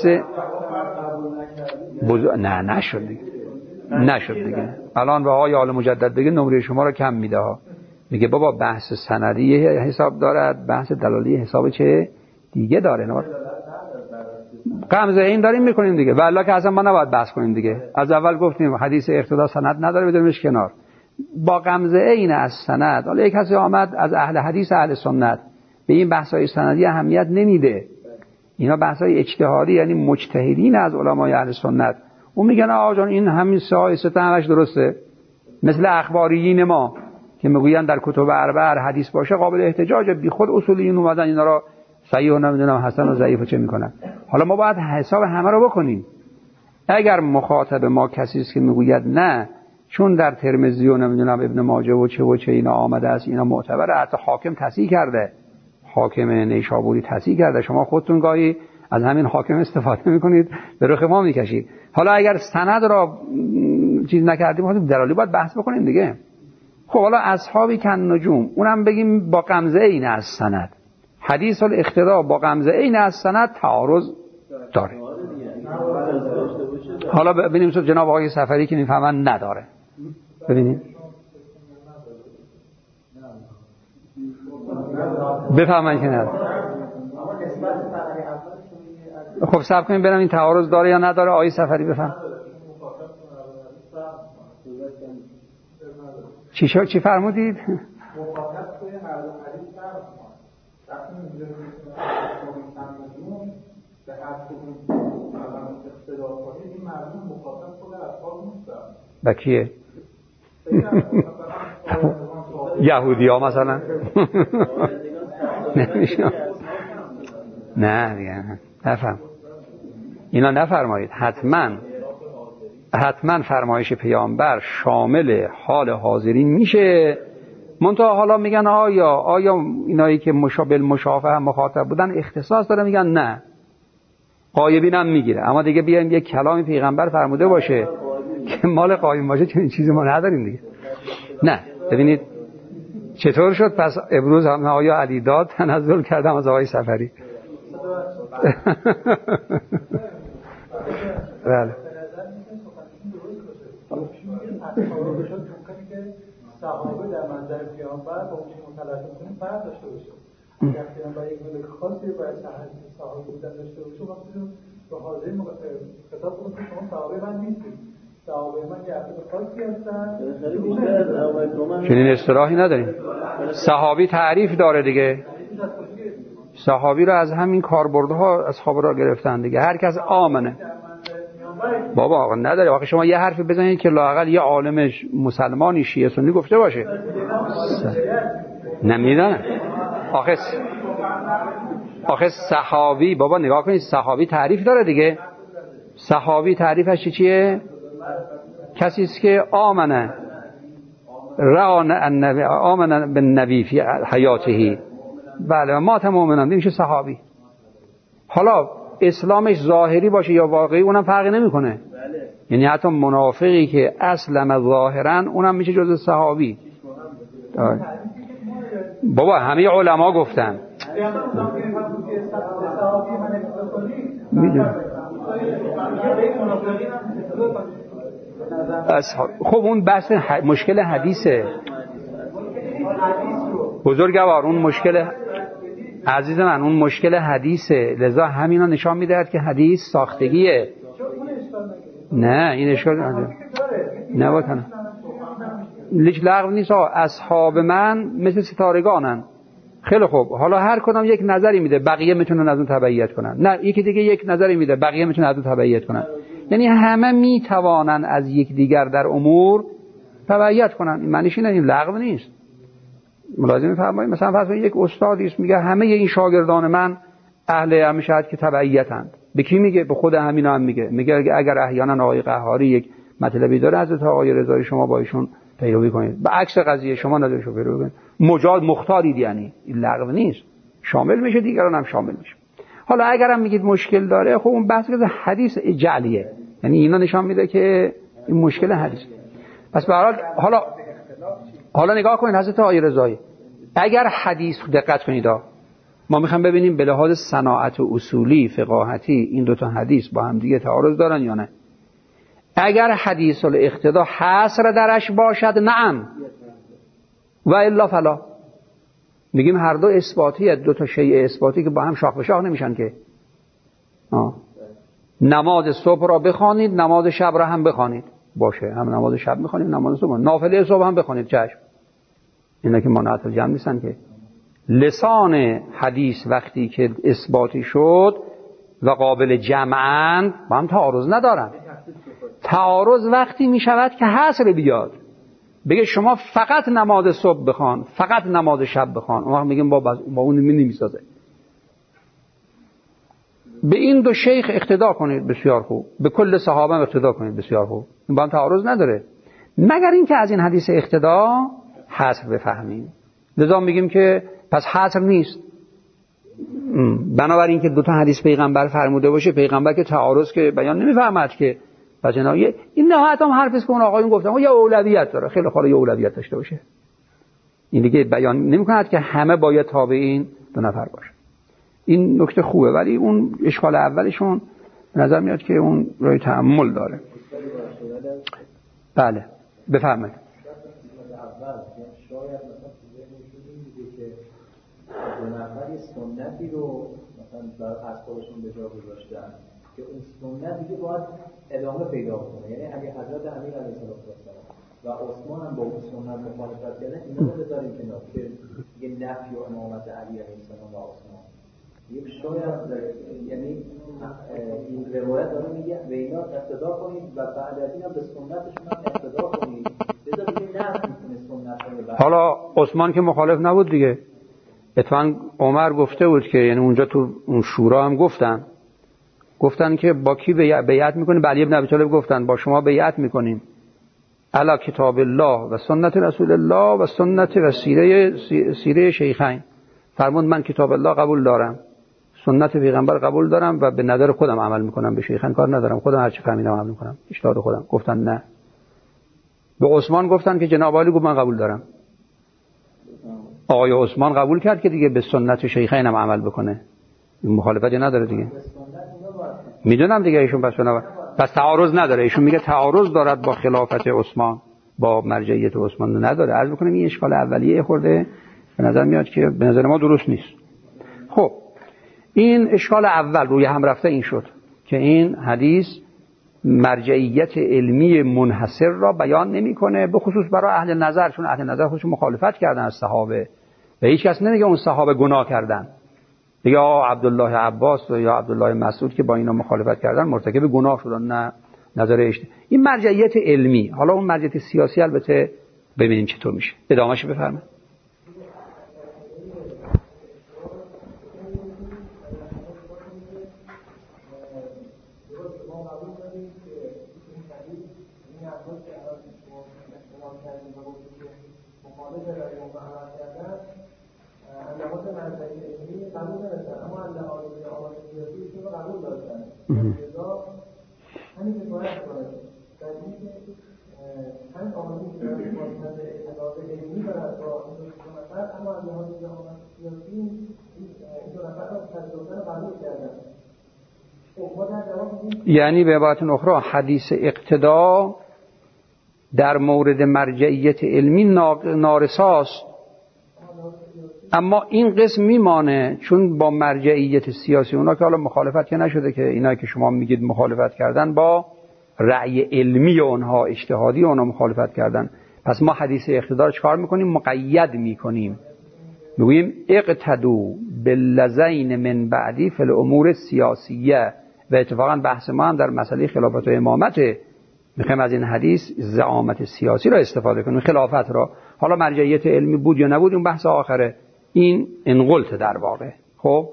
بزرگ نه نشد دیگه، نشد دیگه. الان به آقای آل مجدد بگه نمره شما رو کم میده ها، میگه بابا بحث سندی حساب دارد، بحث دلالی حساب چه دیگه داره. نه قمزه این داریم میکنیم دیگه، والله که اصلا ما نباید بحث کنیم دیگه. از اول گفتیم حدیث اقتدا سند نداره، بدونیمش کنار. با قمزه این از سند، حالا یک کسی آمد از اهل حدیث اهل سنت به این بحث‌های سندی اهمیت نمیده، اینا بحث‌های اجتهادی یعنی مجتهدین از علمای اهل سنت، اون میگن آقا جان این همین سه سه همش درسته، مثل اخباریین ما که میگویند در کتب اربعه حدیث باشه قابل احتجاجه، بی خود اصولیین اومدن اینا را صحیح و نمیدونم حسن و ضعیف چه میکنن. حالا ما باید حساب همه رو بکنیم. اگر مخاطب ما کسی است که میگوید نه چون در ترمذی و نمیدونم ابن ماجه و چه و چه اینا آمده است اینا معتبره، حتی حاکم تصحیح کرده، حاکم نیشابوری تصحیح کرده، شما خودتون گاهی از همین حاکم استفاده میکنید به رخ ما میکشید. حالا اگر سند را چیز نکردیم دلالی باید بحث بکنیم دیگه. خب حالا اصحابی کن نجوم اونم بگیم با قمزه این از سند، حدیث الاقتدا با قمزه این از سند تعارض داره. حالا ببینیم تو جناب آقای صفری که میفهمن نداره، ببینیم بفهمن که نداره. خب صبر کنیم ببینم این تعارض داره یا نداره. آقای صفری بفهم چی شد، چی فرمودید؟ با کیه؟ یهودی ها مثلا؟ نمیشون نه دیگه نفهم اینا نفرمایید. حتما حتما فرمایش پیامبر شامل حال حاضرین میشه، منتها حالا میگن آیا آیا اینایی که مشابه مشافه هم مخاطب بودن اختصاص داره؟ میگن نه، غایبین هم میگیره. اما دیگه بیایم یک کلامی پیغمبر فرموده باشه که مال قایم باشه چنین چیزی ما نداریم دیگه. نه ببینید چطور شد. پس امروز هم آیا علی داد تنزل کردم از آقای صفری. بله
شد ممکنه که صحابه در منظر پیامبر با اون چه متلقی می‌کنیم فرق داشته باشه. اگر پیامبر یک ملک خاصی باید صحابه بودن داشته باشه وقتی به حاضر خطاب کنم که شما صحابه من نیستید. صحابه من یه افراد خاصی هستن.
چنین اصطلاحی نداریم. صحابی تعریف داره دیگه. صحابی رو از همین کاربردها اصحاب را گرفتن دیگه. هر کس آمنه. بابا آقا نداره. آخه شما یه حرفی بزنید که لااقل یه عالم مسلمانی شیعه سنی گفته باشه. نمیدونم. آخه آخه صحابی بابا نگاه کنید صحابی تعریف داره دیگه. صحابی تعریفش چی چیه؟ کسی است که آمنه ران النبی آمنه بالنبی فی حیاته. بله ما تمامن میشه صحابی. حالا اسلامش ظاهری باشه یا واقعی اونم فرقی نمیکنه. یعنی حتی منافقی که اسلم ظاهرا اونم میشه جزء صحابی. بابا همه علما گفتن. میدونم. خب اون بحث مشکل حدیثه بزرگوار. اون مشکل عزیز من اون مشکل حدیثه. لذا همینا نشان میدهد که حدیث ساختگیه. نه این اشکال نداره. نه وطنه لیک لغو نیست. اصحاب من مثل ستارگانن. خیلی خوب حالا هر کدام یک نظری میده بقیه میتونن از اون تبعیت کنن. نه یکی دیگه یک نظری میده بقیه میتونن از اون تبعیت کنن. یعنی همه میتوانن از یک دیگر در امور تبعیت کنن. این معنیش اینه این لغو نیست. ملاحظه می‌فرمایید مثلا فرض کنید یک استادی است میگه همه این شاگردان من اهل ارشاد که تبعیتند. به کی میگه؟ به خود همینا هم میگه. میگه اگر احیانا آقای قهاری یک مطلبی داره حضرت آقای رضایی شما با ایشون پیروی کنید. به عکس قضیه شما نداره شو پیروی کنید. مجاد مختارید. یعنی این لغو نیست. شامل میشه دیگران هم شامل میشه. حالا اگرم میگید مشکل داره خب اون بحث حدیث جعلیه. یعنی اینا نشان میده که این مشکل حدیث. پس به هر حال حالا حالا نگاه کنید حضرت آقای رضایی اگر حدیث دقت کنید ما میخوایم ببینیم به لحاظ صناعت و اصولی فقاهتی این دو تا حدیث با هم دیگه تعارض دارن یا نه. اگر حدیث الاقتضا حصر درش باشد نعم و الا فلا. میگیم هر دو اثباتیه. دو تا شیء اثباتی که با هم شاخ به شاخ نمیشن که. آه. نماز صبح را بخوانید نماز شب را هم بخوانید. باشه هم نماز شب میخوانید نماز صبح نافله صبح هم بخوانید. چشم. اینا که مناط الجمع نیستن که. لسان حدیث وقتی که اثباتی شد و قابل جمعن با هم تعارض ندارن. تعارض وقتی میشود که حصر بیاد بگه شما فقط نماز صبح بخوان فقط نماز شب بخوان. اون وقت میگیم با با اون نمیسازه. به این دو شیخ اقتدا کنید بسیار خوب. به کل صحابه اقتدا کنید بسیار خوب. این با هم تعارض نداره مگر اینکه از این حدیث اقتدا حصر بفهمیم. لذا میگیم که پس حصر نیست. بنابراین که دو تا حدیث پیغمبر فرموده باشه پیغمبر که تعارض که بیان نمیفهمد که پس اینا این نهایت هم حرفی است که اون آقایون گفتن او یه اولویت داره. خیلی خاله یه اولویت داشته باشه. این دیگه بیان نمی‌کند که همه باید تابع این دو نفر باشه. این نکته خوبه ولی اون اشکال اولشون به نظر میاد که اون رای تأمل داره. بله بفرمایید.
شاید مثلا که دو نفری سنتی رو مثلا در اصحابشون به جا گذاشتن که اون سنت دیگه باید ادامه پیدا کنه. یعنی اگه حضرت امیر علیه السلام و عثمان هم با اون سنت مخالفت کردن اینا رو بذاریم کنار که یه نفی و امامت علی علیه السلام و عثمان یک شاید یعنی این روایت داره میگه به اینا اقتدا کنید و بعد از این هم به سنتشون هم اقتدا کنید.
حالا عثمان که مخالف نبود دیگه. اتفاقا عمر گفته بود که یعنی اونجا تو اون شورا هم گفتن گفتن که با کی بیعت میکنیم؟ علی ابن ابی طالب گفتن با شما بیعت میکنیم علی کتاب الله و سنت رسول الله و سنت و سیره سیره شیخین. فرمود من کتاب الله قبول دارم سنت پیغمبر قبول دارم و به نظر خودم عمل میکنم به شیخین کار ندارم خودم هر چی فهمیدم عمل میکنم اجتهاد خودم. گفتن نه. به عثمان گفتن که جناب عالی گفت من قبول دارم. آقای عثمان قبول کرد که دیگه به سنت شیخین هم عمل بکنه. این مخالفتی نداره دیگه. میدونم دیگه ایشون پس بنابر پس تعارض نداره. ایشون میگه تعارض دارد با خلافت عثمان. با مرجعیت عثمان نداره. عرض می‌کنم این اشکال اولیه خورده به نظر میاد که به نظر ما درست نیست. خب این اشکال اول روی هم رفته این شد که این حدیث مرجعیت علمی منحصر را بیان نمی‌کنه، به خصوص برای اهل نظر، چون اهل نظر خودشون مخالفت کردن از صحابه و هیچ کس نمیگه اون صحابه گناه کردن. یا عبدالله عباس و یا عبدالله مسعود که با اینا مخالفت کردن مرتکب گناه شدن، نه نظر اشت. این مرجعیت علمی. حالا اون مرجعیت سیاسی البته ببینیم چطور میشه. ادامهش بفرمایید.
همین که باید باید در این که همین آمازی که باید باید اطلاعات علمی دارد با این دو نفر، اما از لحاظ جهان سیاسی این دو نفر را تجربه رو قبول کردن.
یعنی به عبارت اخرى حدیث اقتدا در مورد مرجعیت علمی نارساست، اما این قسم میمانه چون با مرجعیت سیاسی اونا که حالا مخالفت که نشده، که اینایی که شما میگید مخالفت کردن با رأی علمی اونها، اجتهادی اونها مخالفت کردن. پس ما حدیث اقتدا چکار میکنیم؟ مقید میکنیم، میگوییم اقتدوا باللذین من بعدی فی الامور سیاسیه. و اتفاقا بحث ما هم در مسئله خلافت و امامت، میخوایم از این حدیث زعامت سیاسی را استفاده کنیم، خلافت را. حالا مرجعیت علمی بود یا نبود اون بحث آخره، این انقلت در واقع. خب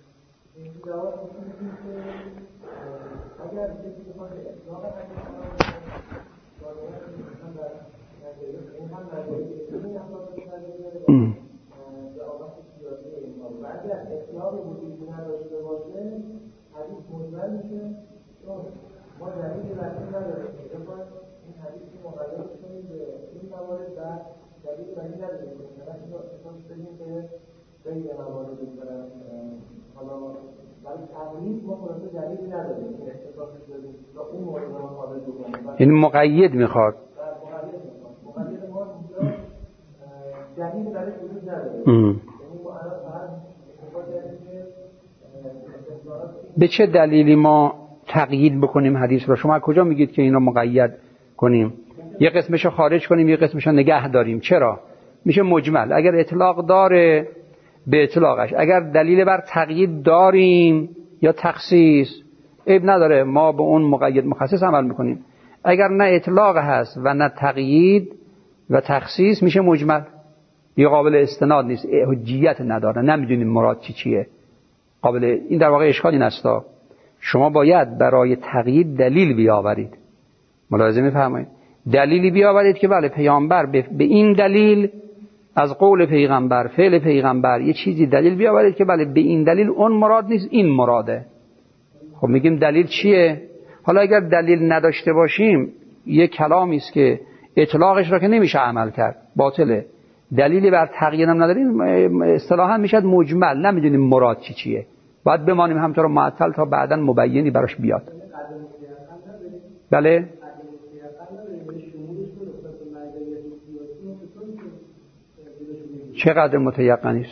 ما دلیلی وقتی نداریم که بخواهیم این حدیث رو مقید کنیم به این موارد و دلیلی وقتی نداریم که مثلا این رو احساس بدیم که بین موارد بگذارن. حالا برای تقلید ما خلاصه دلیلی نداریم که احساس بدیم و اون مورد رو مقابل بکنیم.
این مقید میخواد
مقید میخواد مقید ما اینجا دلیلی برای وجود نداریم. یعنی ما الان فقط استفاده کردیم که
به چه دلیلی ما تقیید بکنیم حدیث رو؟ شما کجا میگید که اینو مقید کنیم؟ یه قسمشو خارج کنیم، یه قسمشو نگه داریم. چرا؟ میشه مجمل. اگر اطلاق داره به اطلاقش، اگر دلیل بر تقیید داریم یا تخصیص، عیب نداره، ما به اون مقید مخصص عمل میکنیم. اگر نه اطلاق هست و نه تقیید و تخصیص، میشه مجمل، یه قابل استناد نیست، حجیت نداره، نمیدونیم مراد چی چیه. قابل این در واقع اشکال این است، شما باید برای تقیید دلیل بیاورید. ملاحظه می‌فرمایید؟ دلیلی بیاورید که بله پیامبر به این دلیل از قول پیغمبر، فعل پیغمبر، یه چیزی دلیل بیاورید که بله به این دلیل اون مراد نیست، این مراده. خب میگیم دلیل چیه؟ حالا اگر دلیل نداشته باشیم یه کلامی است که اطلاقش را که نمیشه عمل کرد، باطله. دلیلی بر تقیید هم نداریم، اصطلاحاً میشد مجمل، نمیدونیم مراد چی چیه. باید بمانیم همطور معطل تا بعداً مبینی براش بیاد. بله؟ چقدر متیقن است؟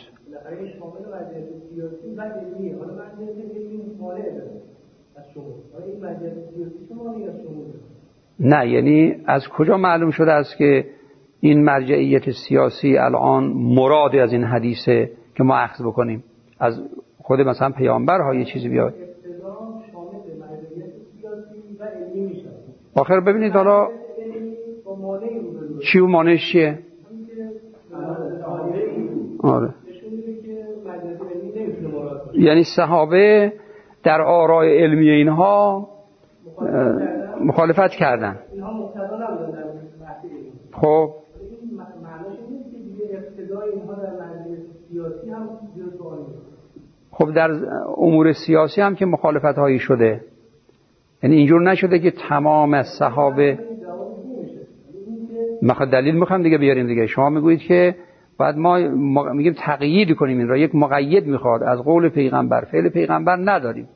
نه، یعنی از کجا معلوم شده است که این مرجعیت سیاسی الان مراد از این حدیثه که ما اخذ بکنیم؟ از خود مثلا پیامبر ها یه چیزی بیاد. آخر ببینید حالا چی و مانعش چیه؟ آره. یعنی صحابه در آراء علمی اینها مخالفت کردن. خب خب در امور سیاسی هم که مخالفت هایی شده، یعنی اینجور نشده که تمام صحابه. میخواد دلیل میخوام دیگه بیاریم دیگه. شما میگویید که بعد ما میگیم تقیید کنیم این را، یک مقید میخواد از قول پیغمبر، فعل پیغمبر نداریم.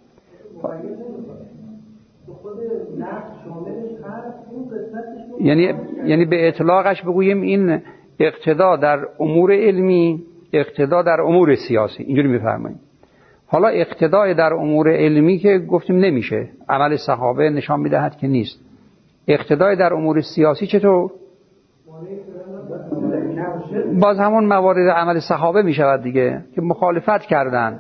یعنی یعنی به اطلاقش بگوییم این اقتدا در امور علمی، اقتدا در امور سیاسی، اینجوری می‌فرماییم. حالا اقتدای در امور علمی که گفتیم نمیشه، عمل صحابه نشان میدهد که نیست. اقتدای در امور سیاسی چطور؟ باز همون موارد عمل صحابه میشود دیگه که مخالفت کردن.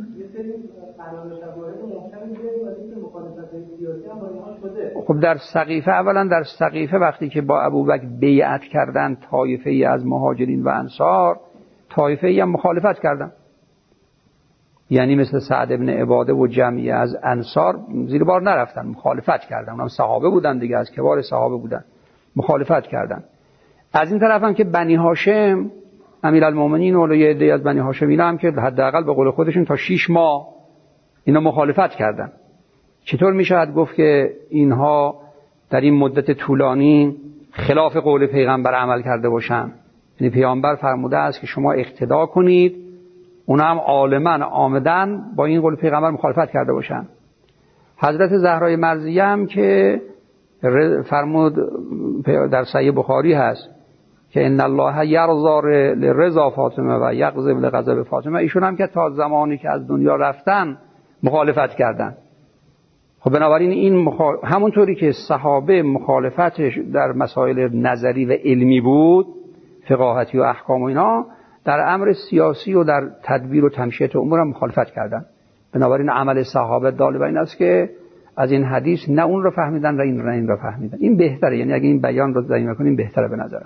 خب در سقیفه، اولا در سقیفه وقتی که با ابوبکر بیعت کردن طایفه ای از مهاجرین و انصار، طایفه ای هم مخالفت کردن، یعنی مثل سعد ابن عباده و جمعی از انصار زیر بار نرفتن، مخالفت کردن. اونم صحابه بودن دیگه، از کبار صحابه بودن، مخالفت کردن. از این طرف هم که بنی هاشم، امیرالمومنین و یه عده از بنی هاشم اینا هم که حداقل به قول خودشون تا شش ماه اینا مخالفت کردن. چطور میشود گفت که اینها در این مدت طولانی خلاف قول پیغمبر عمل کرده باشن؟ یعنی پیامبر فرموده است که شما اقتدا کنید، اونا هم عالماً آمدن با این قول پیغمبر مخالفت کرده باشن. حضرت زهرای مرضیه هم که فرمود در صحیح بخاری هست که ان الله یرضا لرضا فاطمه و یغضب لغضب فاطمه، ایشون هم که تا زمانی که از دنیا رفتن مخالفت کردن. خب بنابراین این مخال... همونطوری که صحابه مخالفتش در مسائل نظری و علمی بود، فقاهتی و احکام و اینا، در امر سیاسی و در تدبیر و تمشیط امور هم مخالفت کردن. بنابراین عمل صحابه دال بر این است که از این حدیث نه اون رو فهمیدن و این رو این رو فهمیدن. این بهتره، یعنی اگه این بیان رو ضعیف کنیم بهتره به نظرم.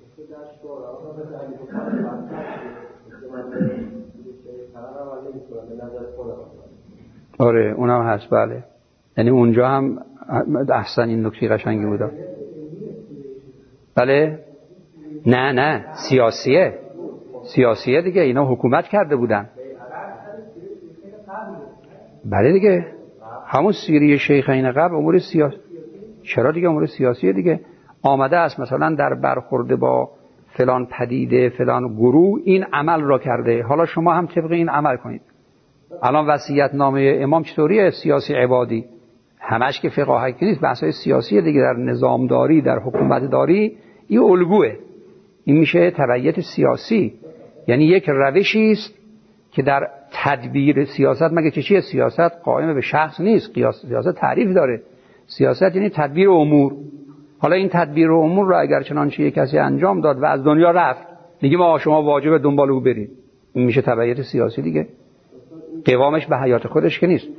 آره اونم هست، بله. یعنی اونجا هم احسن این نکته قشنگی بود. بله نه نه سیاسیه، سیاسیه دیگه، اینا حکومت کرده بودن. بله دیگه، همون سیری شیخین قبل امور سیاسی. چرا دیگه امور سیاسیه دیگه. آمده است مثلا در برخورد با فلان پدیده فلان گروه این عمل را کرده، حالا شما هم طبق این عمل کنید. الان وصیت نامه امام چطوریه؟ سیاسی عبادی، همش که فقاهتی نیست، بحثای سیاسی دیگه، در نظامداری، در حکومت داری این الگوه، این میشه تبعیت سیاسی. یعنی یک روشی است که در تدبیر سیاست، مگه چه چیه سیاست؟ قائم به شخص نیست، سیاست تعریف داره. سیاست یعنی تدبیر امور. حالا این تدبیر امور رو اگر چنانچه یک کسی انجام داد و از دنیا رفت، میگه ما شما واجب دنبال او برید، این میشه تبعیت سیاسی دیگه. قوامش به حیات خودش که نیست.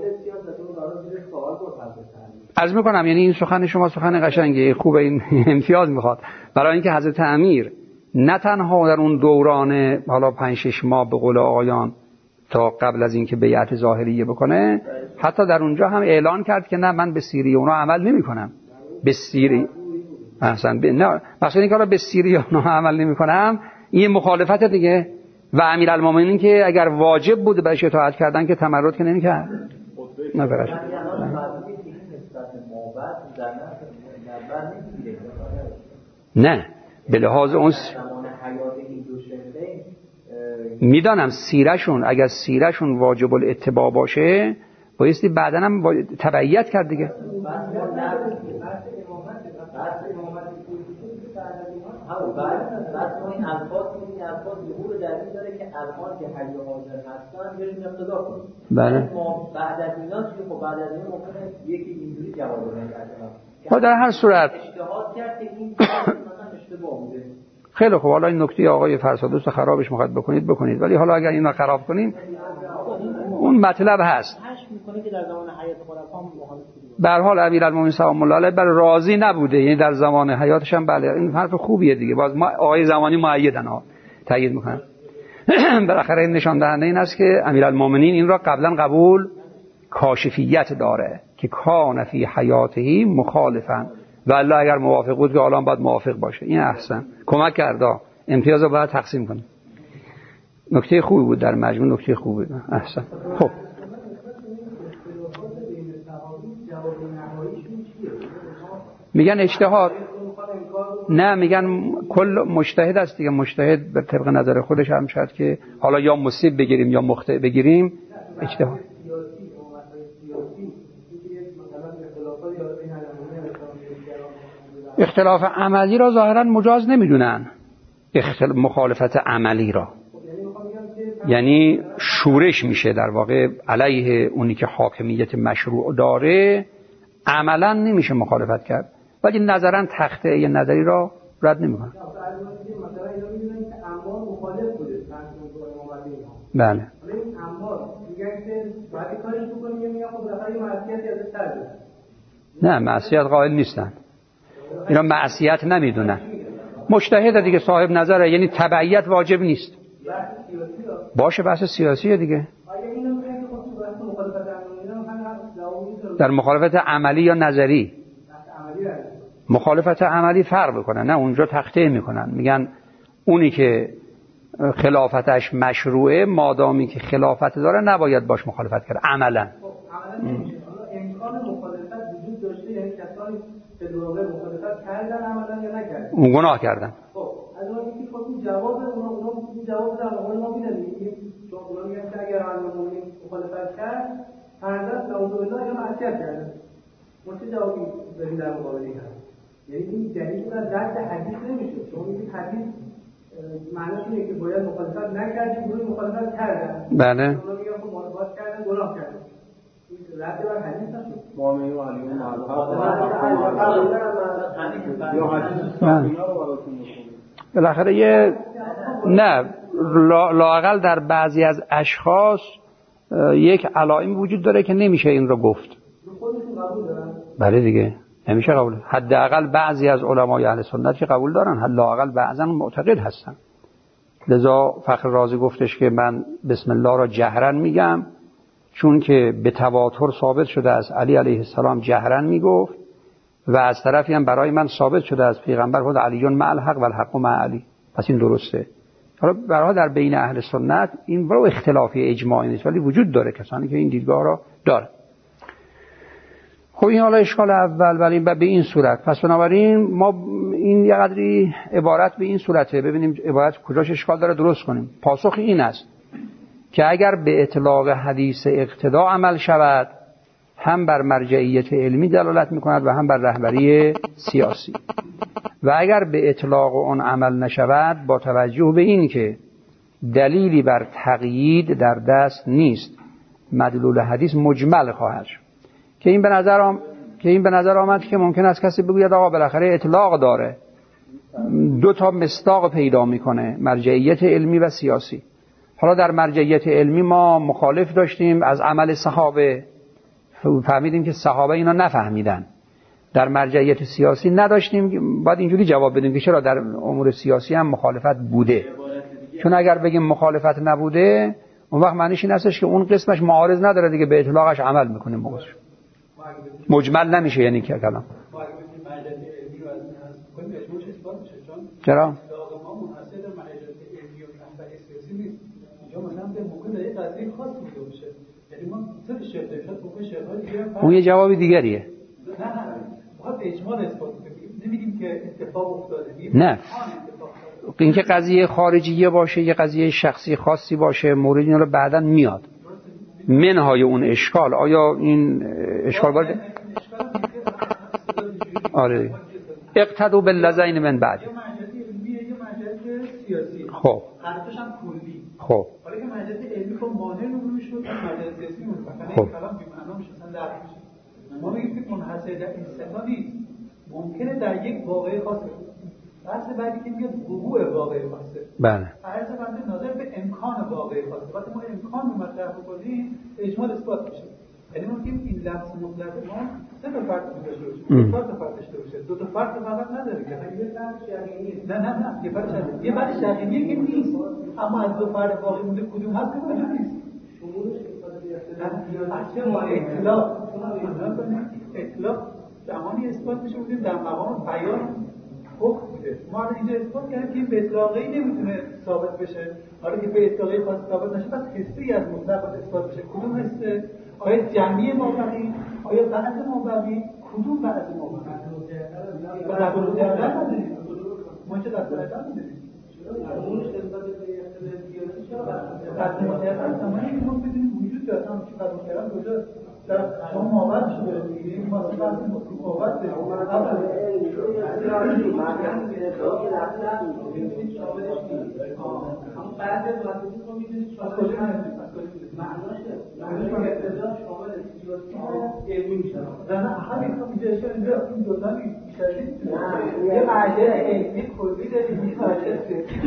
عرض میکنم یعنی این سخن شما سخن قشنگه، خوبه، این امتیاز میخواد. برای اینکه حضرت امیر نه تنها در اون دوران حالا پنج شش ماه به قول آقایان تا قبل از اینکه بیعت ظاهریه بکنه، حتی در اونجا هم اعلان کرد که نه من به سیری اونا عمل نمی کنم. به سیری احسن ب... نه مثلا اینکه حالا به سیری اونا عمل نمی کنم، این مخالفت دیگه. و امیرالمومنین که اگر واجب بود بهش اطاعت کردن که تمرد که نمی کرد. نه برش نه به لحاظ اون میدانم سیرشون، اگر سیرشون واجب الاتباع باشه بایستی بعدن هم تبعیت کرد دیگه. بله. بعد از اینا چیه؟ خب بعد از اینا ممکنه یکی اینجوری جواب بده. در هر صورت اجتهاد کرد که این مثلا اشتباه بوده. خیلی خوب، حالا این نکته آقای فرسادوست خرابش میخواد بکنید بکنید، ولی حالا اگر اینا خراب کنیم اون مطلب هست. میکنه که در زمان حیات خلفا مخالف بود. به هر حال امیرالمومنین سلام الله علیه بر راضی نبوده، یعنی در زمان حیاتش هم بله، این حرف خوبیه دیگه. باز ما آقای زمانی مؤیدن ها، تایید میکنن. بالاخره این نشان دهنده این است که امیرالمومنین این را قبلا قبول کاشفیت داره که کان فی حیاته مخالفا، و الله اگر موافق بود که الان باید موافق باشه. این احسن کمک کرده، امتیاز رو باید تقسیم کنه. نکته خوبی بود در مجموع، نکته خوبی بود. احسن. خب میگن اجتهاد، نه میگن کل مجتهد است دیگه. مجتهد به طبق نظر خودش هم شاید که حالا یا مصیب بگیریم یا مخطئ بگیریم، اجتهاد. اختلاف عملی را ظاهرا مجاز نمیدونن، اختل... مخالفت عملی را، یعنی شورش میشه در واقع علیه اونی که حاکمیت مشروع داره، عملا نمیشه مخالفت کرد، ولی نظرا تخته یه نظری را رد نمیکنن. بله. نه معصیت قائل نیستن، اینا معصیت نمیدونن، مجتهد دیگه، صاحب نظره، یعنی تبعیت واجب نیست. باشه بحث سیاسیه دیگه. در مخالفت عملی یا نظری؟ مخالفت عملی فرق بکنن، نه اونجا تخطیه میکنن، میگن اونی که خلافتش مشروعه مادامی که خلافت داره نباید باش مخالفت کرد عملا.
امکان مخالفت وجود داشته، یعنی کسانی که در واقع مخالفت کردن عملا یا نکردن؟
اون گناه کردن.
خب از اون یکی خودمون جواب اونا اونا جواب در واقع ما میدیم، چون اونا میگن که اگر علممون مخالفت کرد فرضاً نعوذ بالله یا معصیت کرده. ما چه جوابی داریم در مقابل این؟ یعنی این دلیل از رد حدیث نمیشه. شما میگید حدیث معنیش اینه که باید مخالفت نکردیم، گروه مخالفت کردن.
بله.
اونا میگن خب مخالفت کردن گناه کردن. رد بر حدیث نشد.
مؤمنین و علیون
بالاخره یه نه لااقل در بعضی از اشخاص یک علائم وجود داره که نمیشه این رو گفت.
خودشون قبول دارن؟
بله دیگه نمیشه قبول. حداقل بعضی از علمای اهل سنت که قبول دارن، حداقل بعضا معتقد هستن. لذا فخر رازی گفتش که من بسم الله را جهرن میگم، چون که به تواتر ثابت شده از علی علیه السلام جهرن میگفت و از طرفی هم برای من ثابت شده از پیغمبر خود علیون مع الحق و الحق مع علی. پس این درسته. حالا برای در بین اهل سنت این برای اختلافی اجماعی نیست، ولی وجود داره کسانی که این دیدگاه را داره. خب این حالا اشکال اول، ولی به این صورت. پس بنابراین ما این یه قدری عبارت به این صورته، ببینیم عبارت کجاش اشکال داره درست کنیم. پاسخ این است که اگر به اطلاق حدیث اقتدا عمل شود، هم بر مرجعیت علمی دلالت میکند و هم بر رهبری سیاسی، و اگر به اطلاق اون عمل نشود، با توجه به این که دلیلی بر تقیید در دست نیست، مدلول حدیث مجمل خواهد شد. که این به نظر آم... که این به نظر آمد که ممکن است کسی بگوید آقا بالاخره اطلاق داره، دو تا مصداق پیدا میکنه، مرجعیت علمی و سیاسی. حالا در مرجعیت علمی ما مخالف داشتیم از عمل صحابه، فهمیدیم که صحابه اینا نفهمیدن. در مرجعیت سیاسی نداشتیم، باید اینجوری جواب بدیم که چرا در امور سیاسی هم مخالفت بوده. چون اگر بگیم مخالفت نبوده، اون وقت معنیش این هستش که اون قسمش معارض نداره دیگه، به اطلاقش عمل میکنیم. موضوع مجمل نمیشه یعنی که کلام. چرا؟ اون یه جواب دیگریه.
نه نه باید اجمال اثبات کنیم، نمیگیم که اتفاق افتاده.
نه این که قضیه خارجیه باشه، یه قضیه شخصی خاصی باشه، مورد اینا رو بعداً میاد. منهای اون اشکال، آیا این اشکال وارد؟ آره اقتدوا باللذین من بعد.
یه مرجعیت علمیه، یه مرجعیت سیاسی.
خب
هرتاش هم کلی.
خب
حالا که مرجعیت علمی خب مانع رو شد، مرجعیت سیاسی رو مثلا
خب.
کلام بی معنا میشه، مثلا لغو میشه. ما میگیم که منحصر در این ستا نیست، ممکنه در یک واقعه خاصه. بحث بعدی که میگه وقوع واقعه خاصه.
بله.
فرض بنده ناظر به امکان واقعه خاصه. وقتی ما امکان رو مطرح بکنیم، اجمال اثبات میشه. یعنی ما میگیم این لفظ مطلق ما سه تا فرق داشته باشه، چهار تا فرق داشته باشه، دو تا فرق فقط نداره که یه فرق شرعی. نه نه نه، یه فرق شرعی. یه فرق شرعی که نیست، اما از دو فرق واقعی مونده کدوم هست که کدوم نیست. شمولش اصلا ما اطلاق اطلاق زمانی اثبات میشه بودیم در مقام بیان حکم بوده. ما الان اینجا اثبات کردیم که این به اطلاقی نمیتونه ثابت بشه. حالا که به اطلاقی خاص ثابت نشه، پس حسی از مطلق اثبات بشه. کدوم حسه؟ آیا جمعی مابقی؟ آیا بعض مابقی؟ کدوم بعض مابقی؟ و در دو جهت نداریم. ما چه در دو جهت نداریم. قدم کردن زمانی که ما بدونیم وجود داره هم که قدم کردن کجا در شما ماورد شده دیگه این ما اصلا اصلا ماورد داریم
بعد از وقتی ما می‌دونیم شامل معناش معناش اقتضا شامل سیاسی علمی میشه.
نه همین اینجا اشاره اینجا این دو تا میشه. یه معجزه علمی کلی داریم، یه معجزه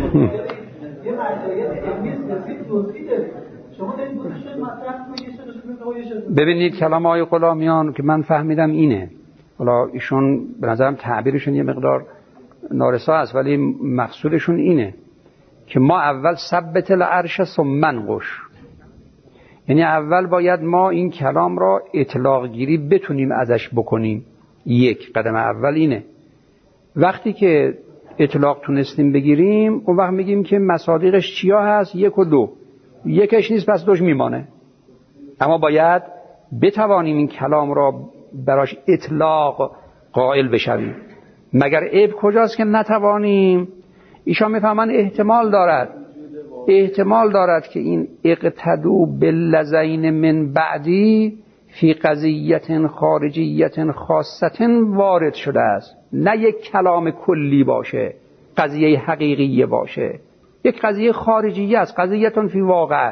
یه معجزه علمی سیاسی جزئی داریم. شما دارید بودشون مطرح کنید.
ببینید کلام آقای غلامیان که من فهمیدم اینه. حالا ایشون به نظرم تعبیرشون یه مقدار نارسا است ولی مقصودشون اینه که ما اول ثبت العرش ثم انقش، یعنی اول باید ما این کلام را اطلاق گیری بتونیم ازش بکنیم. یک قدم اول اینه. وقتی که اطلاق تونستیم بگیریم اون وقت میگیم که مصادیقش چیا هست؟ یک و دو. یکش نیست پس دوش میمانه. اما باید بتوانیم این کلام را براش اطلاق قائل بشویم. مگر عیب کجاست که نتوانیم؟ ایشان میفهمن احتمال دارد احتمال دارد که این اقتدوا باللذین من بعدی فی قضیت خارجیت خاصت وارد شده است، نه یک کلام کلی باشه، قضیه حقیقیه باشه، یک قضیه خارجیه است، قضیتون فی واقع.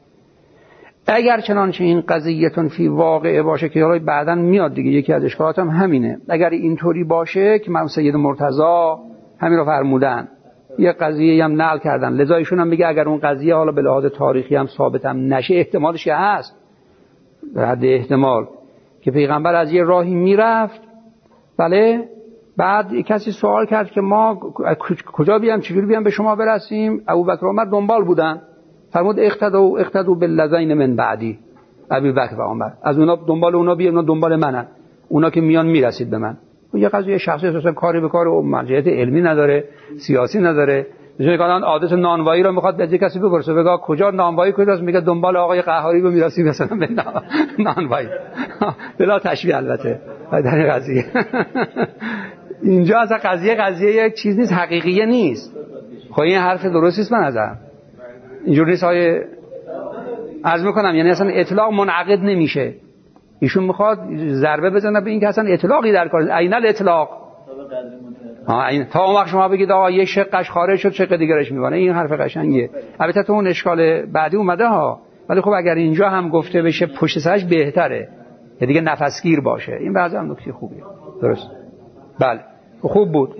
اگر چنانچه این قضیتون فی واقع باشه که حالا بعداً میاد دیگه، یکی از اشکالات هم همینه، اگر اینطوری باشه که من سید مرتضی همین رو فرمودن، یه قضیه هم نقل کردن، لذا ایشون هم میگه اگر اون قضیه حالا به لحاظ تاریخی هم ثابت هم نشه، احتمالش که هست به حد احتمال که پیغمبر از یه راهی میرفت، بله، بعد کسی سوال کرد که ما کجا بیام، چجوری بیام به شما برسیم؟ ابوبکر و عمر دنبال بودن، فرمود اقتدوا اقتدوا باللذین من بعدی، ابوبکر و عمر، از اونا دنبال اونا بیام، اونا دنبال منن، اونا که میان میرسید به من. یه قضیه شخصی اصلا کاری به کار و مرجعیت علمی نداره، سیاسی نداره. میشه که الان عادت نانوایی رو میخواد به کسی بپرسه، بگه کجا نانوایی کجاست، میگه دنبال آقای قهاری رو میرسی مثلا به نانوایی. بلا تشبیه البته در این قضیه. اینجا اصلا قضیه قضیه یک چیز نیست، حقیقیه نیست. خب این حرف درستی است به نظرم. اینجوری نیست. های عرض میکنم یعنی اصلا اطلاق منعقد نمیشه. ایشون میخواد ضربه بزنه به این که اصلا اطلاقی در کار، عین الاطلاق. ها این تا اون وقت شما بگید آقا یه شقش خارج شد شق دیگرش میونه، این حرف قشنگیه. البته تو اون اشکال بعدی اومده ها، ولی خب اگر اینجا هم گفته بشه پشت سرش بهتره که دیگه نفسگیر باشه. این بعضی هم نکته خوبیه. درست. بله خوب بود.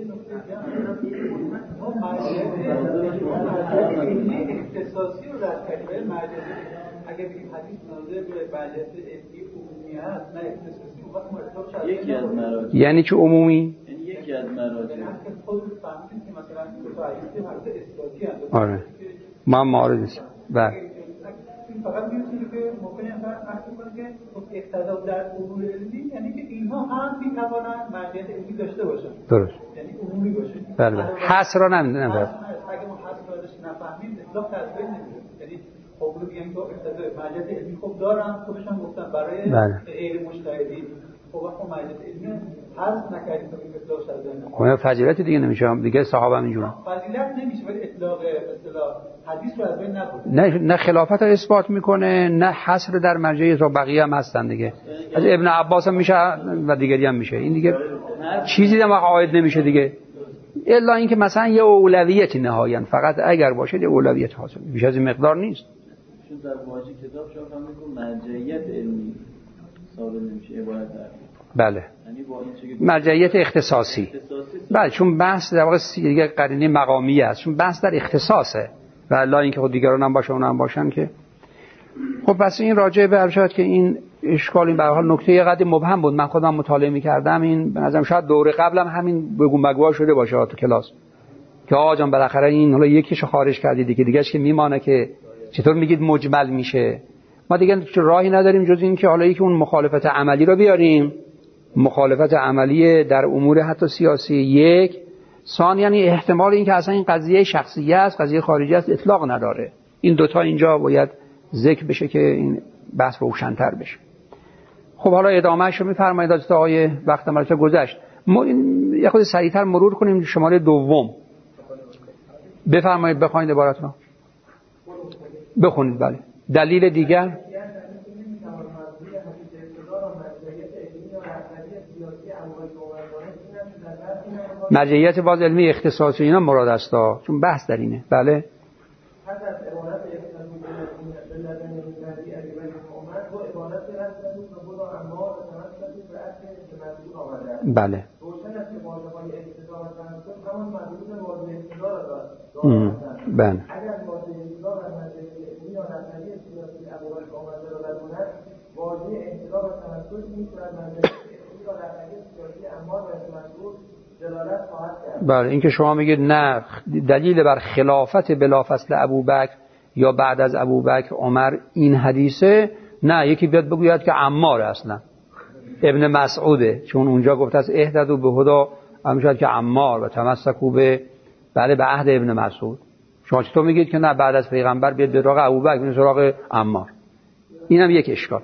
اختصاصی رو در کلمه معجزه اگه بگیم حدیث نازل به معجزه علمی عمومی هست نه اختصاصی، اون وقت مرتبط شده
یکی از مراجع.
یعنی چه عمومی؟
یعنی یکی از مراجع.
خود فهمیدید که مثلا تو حدیث حالت اثباتی هست.
آره. ما معارض نیست. بله.
این فقط می‌تونه که ممکنه مثلا اصلا کنه که اقتضا در امور علمی یعنی که اینها هم می‌توانند معجزه علمی داشته باشن.
درست.
یعنی عمومی باشه.
بله. حصر را نمیدونم.
اگه ما حصر را نفهمیم اطلاق تاثیر نمی‌ذاره. یعنی خب رو بیان که اقتضای معجزه علمی خوب دارن، خودشون گفتن برای غیر مجتهدین. خب وقت معجزه علمی هست نکردیم تا این اطلاق شده.
خب فضیلت دیگه نمیشه، دیگه صحابه هم اینجوره.
فضیلت نمیشه ولی اطلاق اصطلاح حدیث رو از بین نبرد.
نه نه خلافت رو اثبات میکنه، نه حصر در مرجع رو، بقیه هم هستن دیگه. از ابن عباس هم میشه و دیگری هم میشه. این دیگه چیزی هم عاید نمیشه دیگه. الا اینکه مثلا یه اولویتی نهایاً فقط اگر باشه یه اولویت حاصل، بیش از این مقدار نیست.
چون در واژه کتاب شما فهم می‌کنم مرجعیت علمی ثابت نمیشه عبارت در.
بله.
یعنی با این چه
مرجعیت اختصاصی. بله چون بحث در واقع دیگه قرینه مقامی است، چون بحث در اختصاصه. و الا اینکه خود دیگران هم باشه اونها هم باشن که خب پس این راجع به شاید که این اشکال این به هر حال نکته یه قدری مبهم بود. من خودم مطالعه می‌کردم، این به نظرم شاید دوره قبلم همین بگو مگوها شده باشه تو کلاس که آقا جان بالاخره این حالا یکیشو خارج کردی دیگه، دیگه‌اش که میمانه که چطور میگید مجمل میشه. ما دیگه راهی نداریم جز این که حالا یکی اون مخالفت عملی رو بیاریم، مخالفت عملی در امور حتی سیاسی یک، ثانیاً یعنی احتمال این که اصلا این قضیه شخصیه است، قضیه خارجی است، اطلاق نداره. این دوتا اینجا باید ذکر بشه که این بحث روشن‌تر بشه. خب حالا ادامه‌اش رو می‌فرمایید تا آقای وقت ما گذشت. ما یه خود سریع‌تر مرور کنیم شماره دوم. بفرمایید بخواید عبارت رو بخونید. بله دلیل دیگر مرجعیت باز علمی اختصاصی اینا مراد است چون بحث در اینه. بله بله بله بله این که شما میگید نه دلیل بر خلافت بلافاصله ابوبکر یا بعد از ابوبکر عمر این حدیثه، نه یکی بیاد بگوید که عمار اصلا ابن مسعوده چون اونجا گفته است اهددوا به هدا، همینجوری که عمار و تمسکوا به بله به عهد ابن مسعود. شما چطور میگید که نه بعد از پیغمبر بیاد به سراغ ابوبکر بیاد سراغ عمار؟ اینم یک اشکال.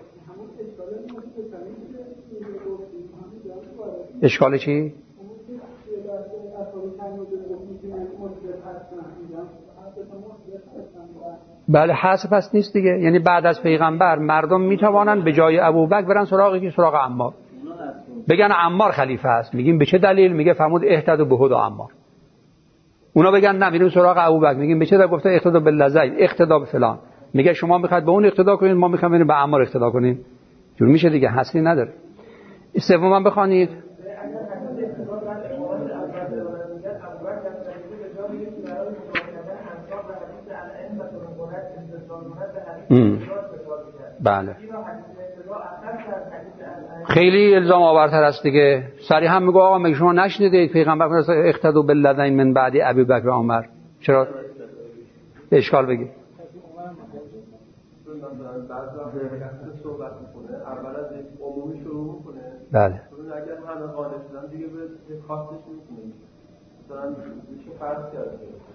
اشکال چی؟ بله حذف پس نیست دیگه، یعنی بعد از پیغمبر مردم میتوانن به جای ابوبکر برن سراغ کی؟ سراغ عمار، بگن عمار خلیفه است. میگیم به چه دلیل؟ میگه فرمود اهتدوا به هدی عمار. اونا بگن نه میریم سراغ ابوبکر، میگیم به چه دلیل؟ گفته اقتدا باللذین، اقتدا به فلان. میگه شما میخواید به اون اقتدا کنید، ما میخوایم بریم به عمار اقتدا کنیم. جور میشه دیگه، حسنی نداره. سومم بخوانید. بله خیلی الزام آورتر است دیگه. صریحا هم میگه آقا مگه شما نشنیدید پیغمبر فرمود اقتدوا بالذین من بعد ابی بکر و عمر؟ چرا اشکال بگید؟ بله
اگر همه قانع شدن دیگه به خاصش میکنه مثلا میشه فرض کرد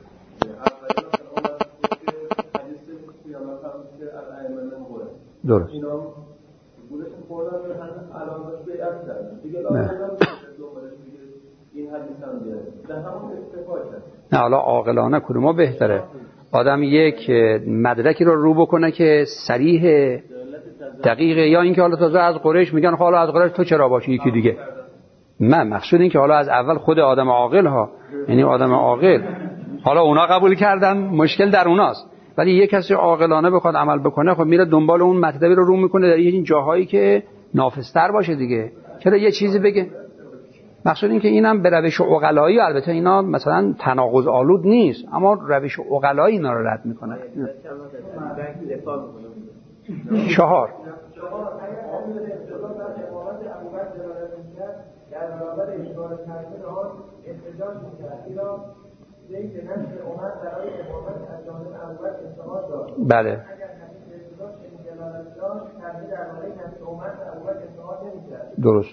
درست
اینا گولشون خوردن به همین علامت بیعت کردن دیگه لازم این حدیث هم بیاره در همون اکتفا کرد.
نه حالا عاقلانه کدوم بهتره؟ آدم یک مدرکی رو رو بکنه که صریح دقیقه، یا اینکه حالا تازه از قریش میگن حالا از قریش تو چرا باشی یکی دیگه؟ من مقصود این که حالا از اول خود آدم عاقل ها، یعنی آدم عاقل، حالا اونا قبول کردن مشکل در اوناست، ولی یک کسی عاقلانه بخواد عمل بکنه خب میره دنبال اون مطلبی رو رو میکنه در این جاهایی که نافذتر باشه دیگه. چرا یه چیزی بگه؟ مقصود این که اینم به روش عقلایی، البته اینا مثلا تناقض آلود نیست اما روش عقلایی اینا رو رد میکنه. چهار بله درست.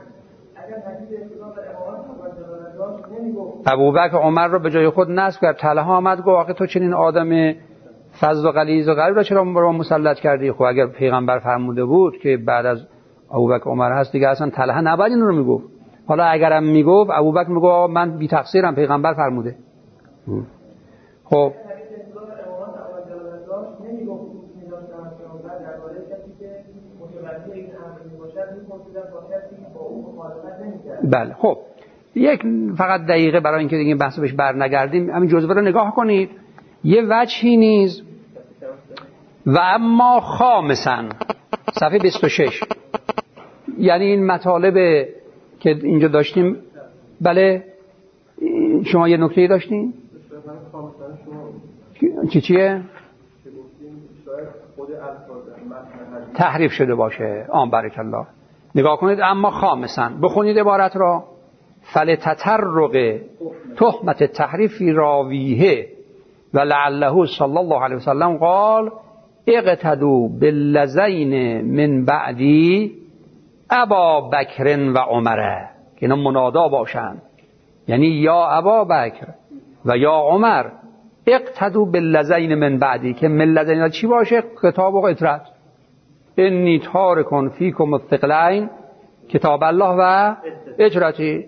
ابوبکر عمر رو به جای خود نصب کرد. طلحه آمد گفت آخه تو چنین آدم فضل و غلیظ و غریب را چرا برام مسلط کردی؟ خب اگر پیغمبر فرموده بود که بعد از ابوبکر عمر هست دیگه اصلا طلحه نباید این رو میگفت. حالا اگرم میگفت ابوبکر میگفت من بی تقصیرم پیغمبر فرموده. خب بله خب یک فقط دقیقه برای اینکه دیگه بحث بهش برنگردیم همین جزوه رو نگاه کنید. یه وجهی نیز و اما خامسن صفحه بیست و شش، یعنی این مطالب که اینجا داشتیم. بله شما یه نکته داشتین؟ چی چیه؟ تحریف شده باشه. آن بارک الله. نگاه کنید اما خامسن، بخونید عبارت را. فلتترق تهمت تحریف راویه و لعله صلی الله علیه وسلم قال اقتدوا باللذین من بعدی ابا بکر و عمره، که اینا منادا باشن، یعنی یا ابا بکر و یا عمر. اقتدوا باللذین من بعدی که من لذین چی باشه؟ کتاب و اطرت. انی تارکن فیکم الثقلین کتاب الله و اطرتی.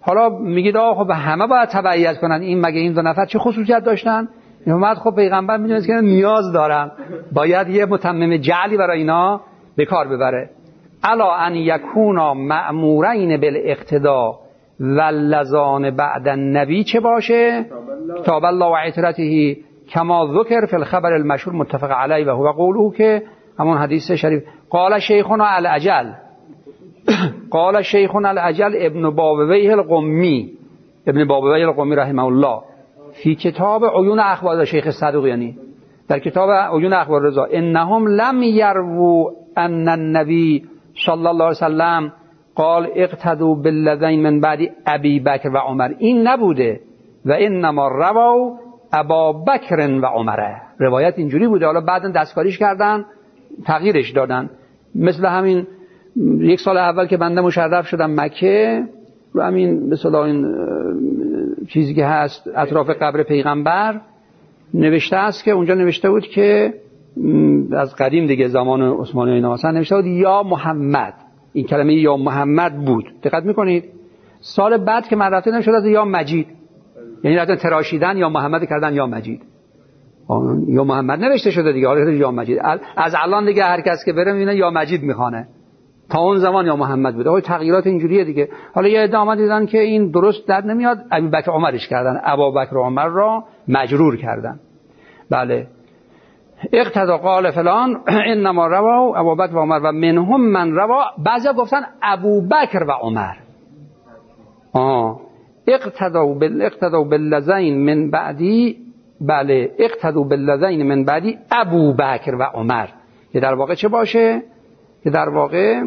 حالا میگید آقا خب همه باید تبعیت کنن، این مگه این دو نفر چه خصوصیت داشتن؟ اومد خب پیغمبر میدونست که نیاز دارم، باید یه متمم جعلی برای اینا به کار ببره. الا ان یکونا مأمورین بالاقتداء واللذان بعد النبی چه باشه؟ کتاب الله و عترته کما ذکر فی الخبر المشهور متفق علیه و هو قوله، که همون حدیث شریف قال شیخنا الاجل قال شیخنا الاجل ابن بابویه القمی ابن بابویه القمی رحمه الله فی کتاب عیون اخبار شیخ صدوقیانی، در کتاب عیون اخبار رضا، انهم لم یروا ان النبی صلی الله علیه وسلم قال اقتدوا بالذین من بعد ابی بکر و عمر، این نبوده و انما روا ابا بکر و عمره، روایت اینجوری بوده. حالا بعداً دستکاریش کردن تغییرش دادن. مثل همین یک سال اول که بنده مشرف شدم مکه، رو همین مثلا این چیزی که هست اطراف قبر پیغمبر نوشته است که اونجا نوشته بود که از قدیم دیگه زمان عثمانی اینا مثلا نوشته بود یا محمد، این کلمه یا محمد بود. دقت میکنید سال بعد که من رفتم نشد از یا مجید، یعنی رفتن تراشیدن یا محمد کردن یا مجید، یا محمد نوشته شده دیگه، حالا یا مجید. از الان دیگه هر کس که بره میبینه یا مجید میخوانه، تا اون زمان یا محمد بوده. تغییرات اینجوریه دیگه. حالا یه عده آمد دیدن که این درست در نمیاد، ابوبکر عمرش کردن، ابوبکر و عمر را مجرور کردن. بله اقتدا قال فلان انما روا ابوبکر و عمر و منهم من روا، بعضیا گفتن ابوبکر و عمر. آه اقتدا بال اقتدا بالذین من بعدی، بله اقتدا بالذین من بعدی ابوبکر و عمر، که در واقع چه باشه؟ که در واقع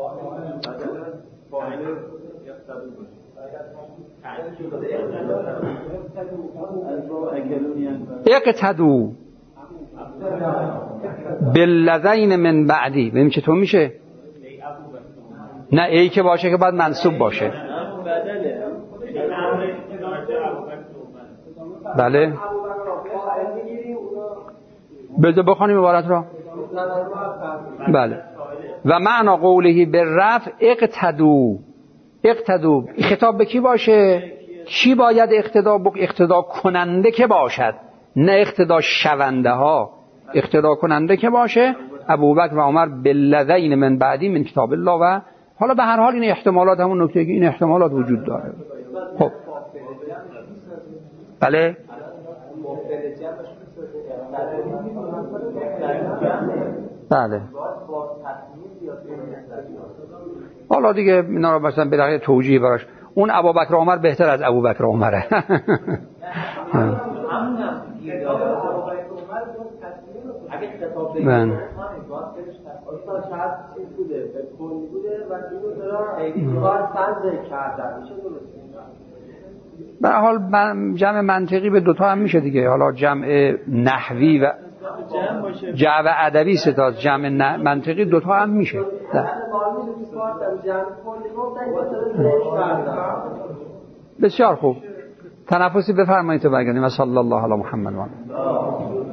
اقتدوا بالذین من بعدی، ببین چطور میشه؟ نه ای که باشه که باید منصوب باشه. بله بذار بخونیم عبارت را. بله و معنی قوله بالرفع اقتدوا، اقتدوا خطاب به کی باشه؟ کی باید اقتدا بک اقتدا کننده که باشد، نه اقتدا شونده ها، اقتدا کننده که باشه. ابوبکر و عمر بالذین من بعدی من کتاب الله. و حالا به هر حال این احتمالات، همون نکته که این احتمالات وجود داره. خب بله بله حالا دیگه اینا رو مثلا به دقیقه توجیه براش، اون ابوبکر و عمر بهتر از ابوبکر و عمره. من به حال جمع منطقی به دوتا هم میشه دیگه. حالا جمع نحوی و جمع ادبی ستاد، جمع منطقی دوتا هم میشه. بسیار خوب، تنفسی بفرمایید تو برگردیم. و صلی الله علی محمد و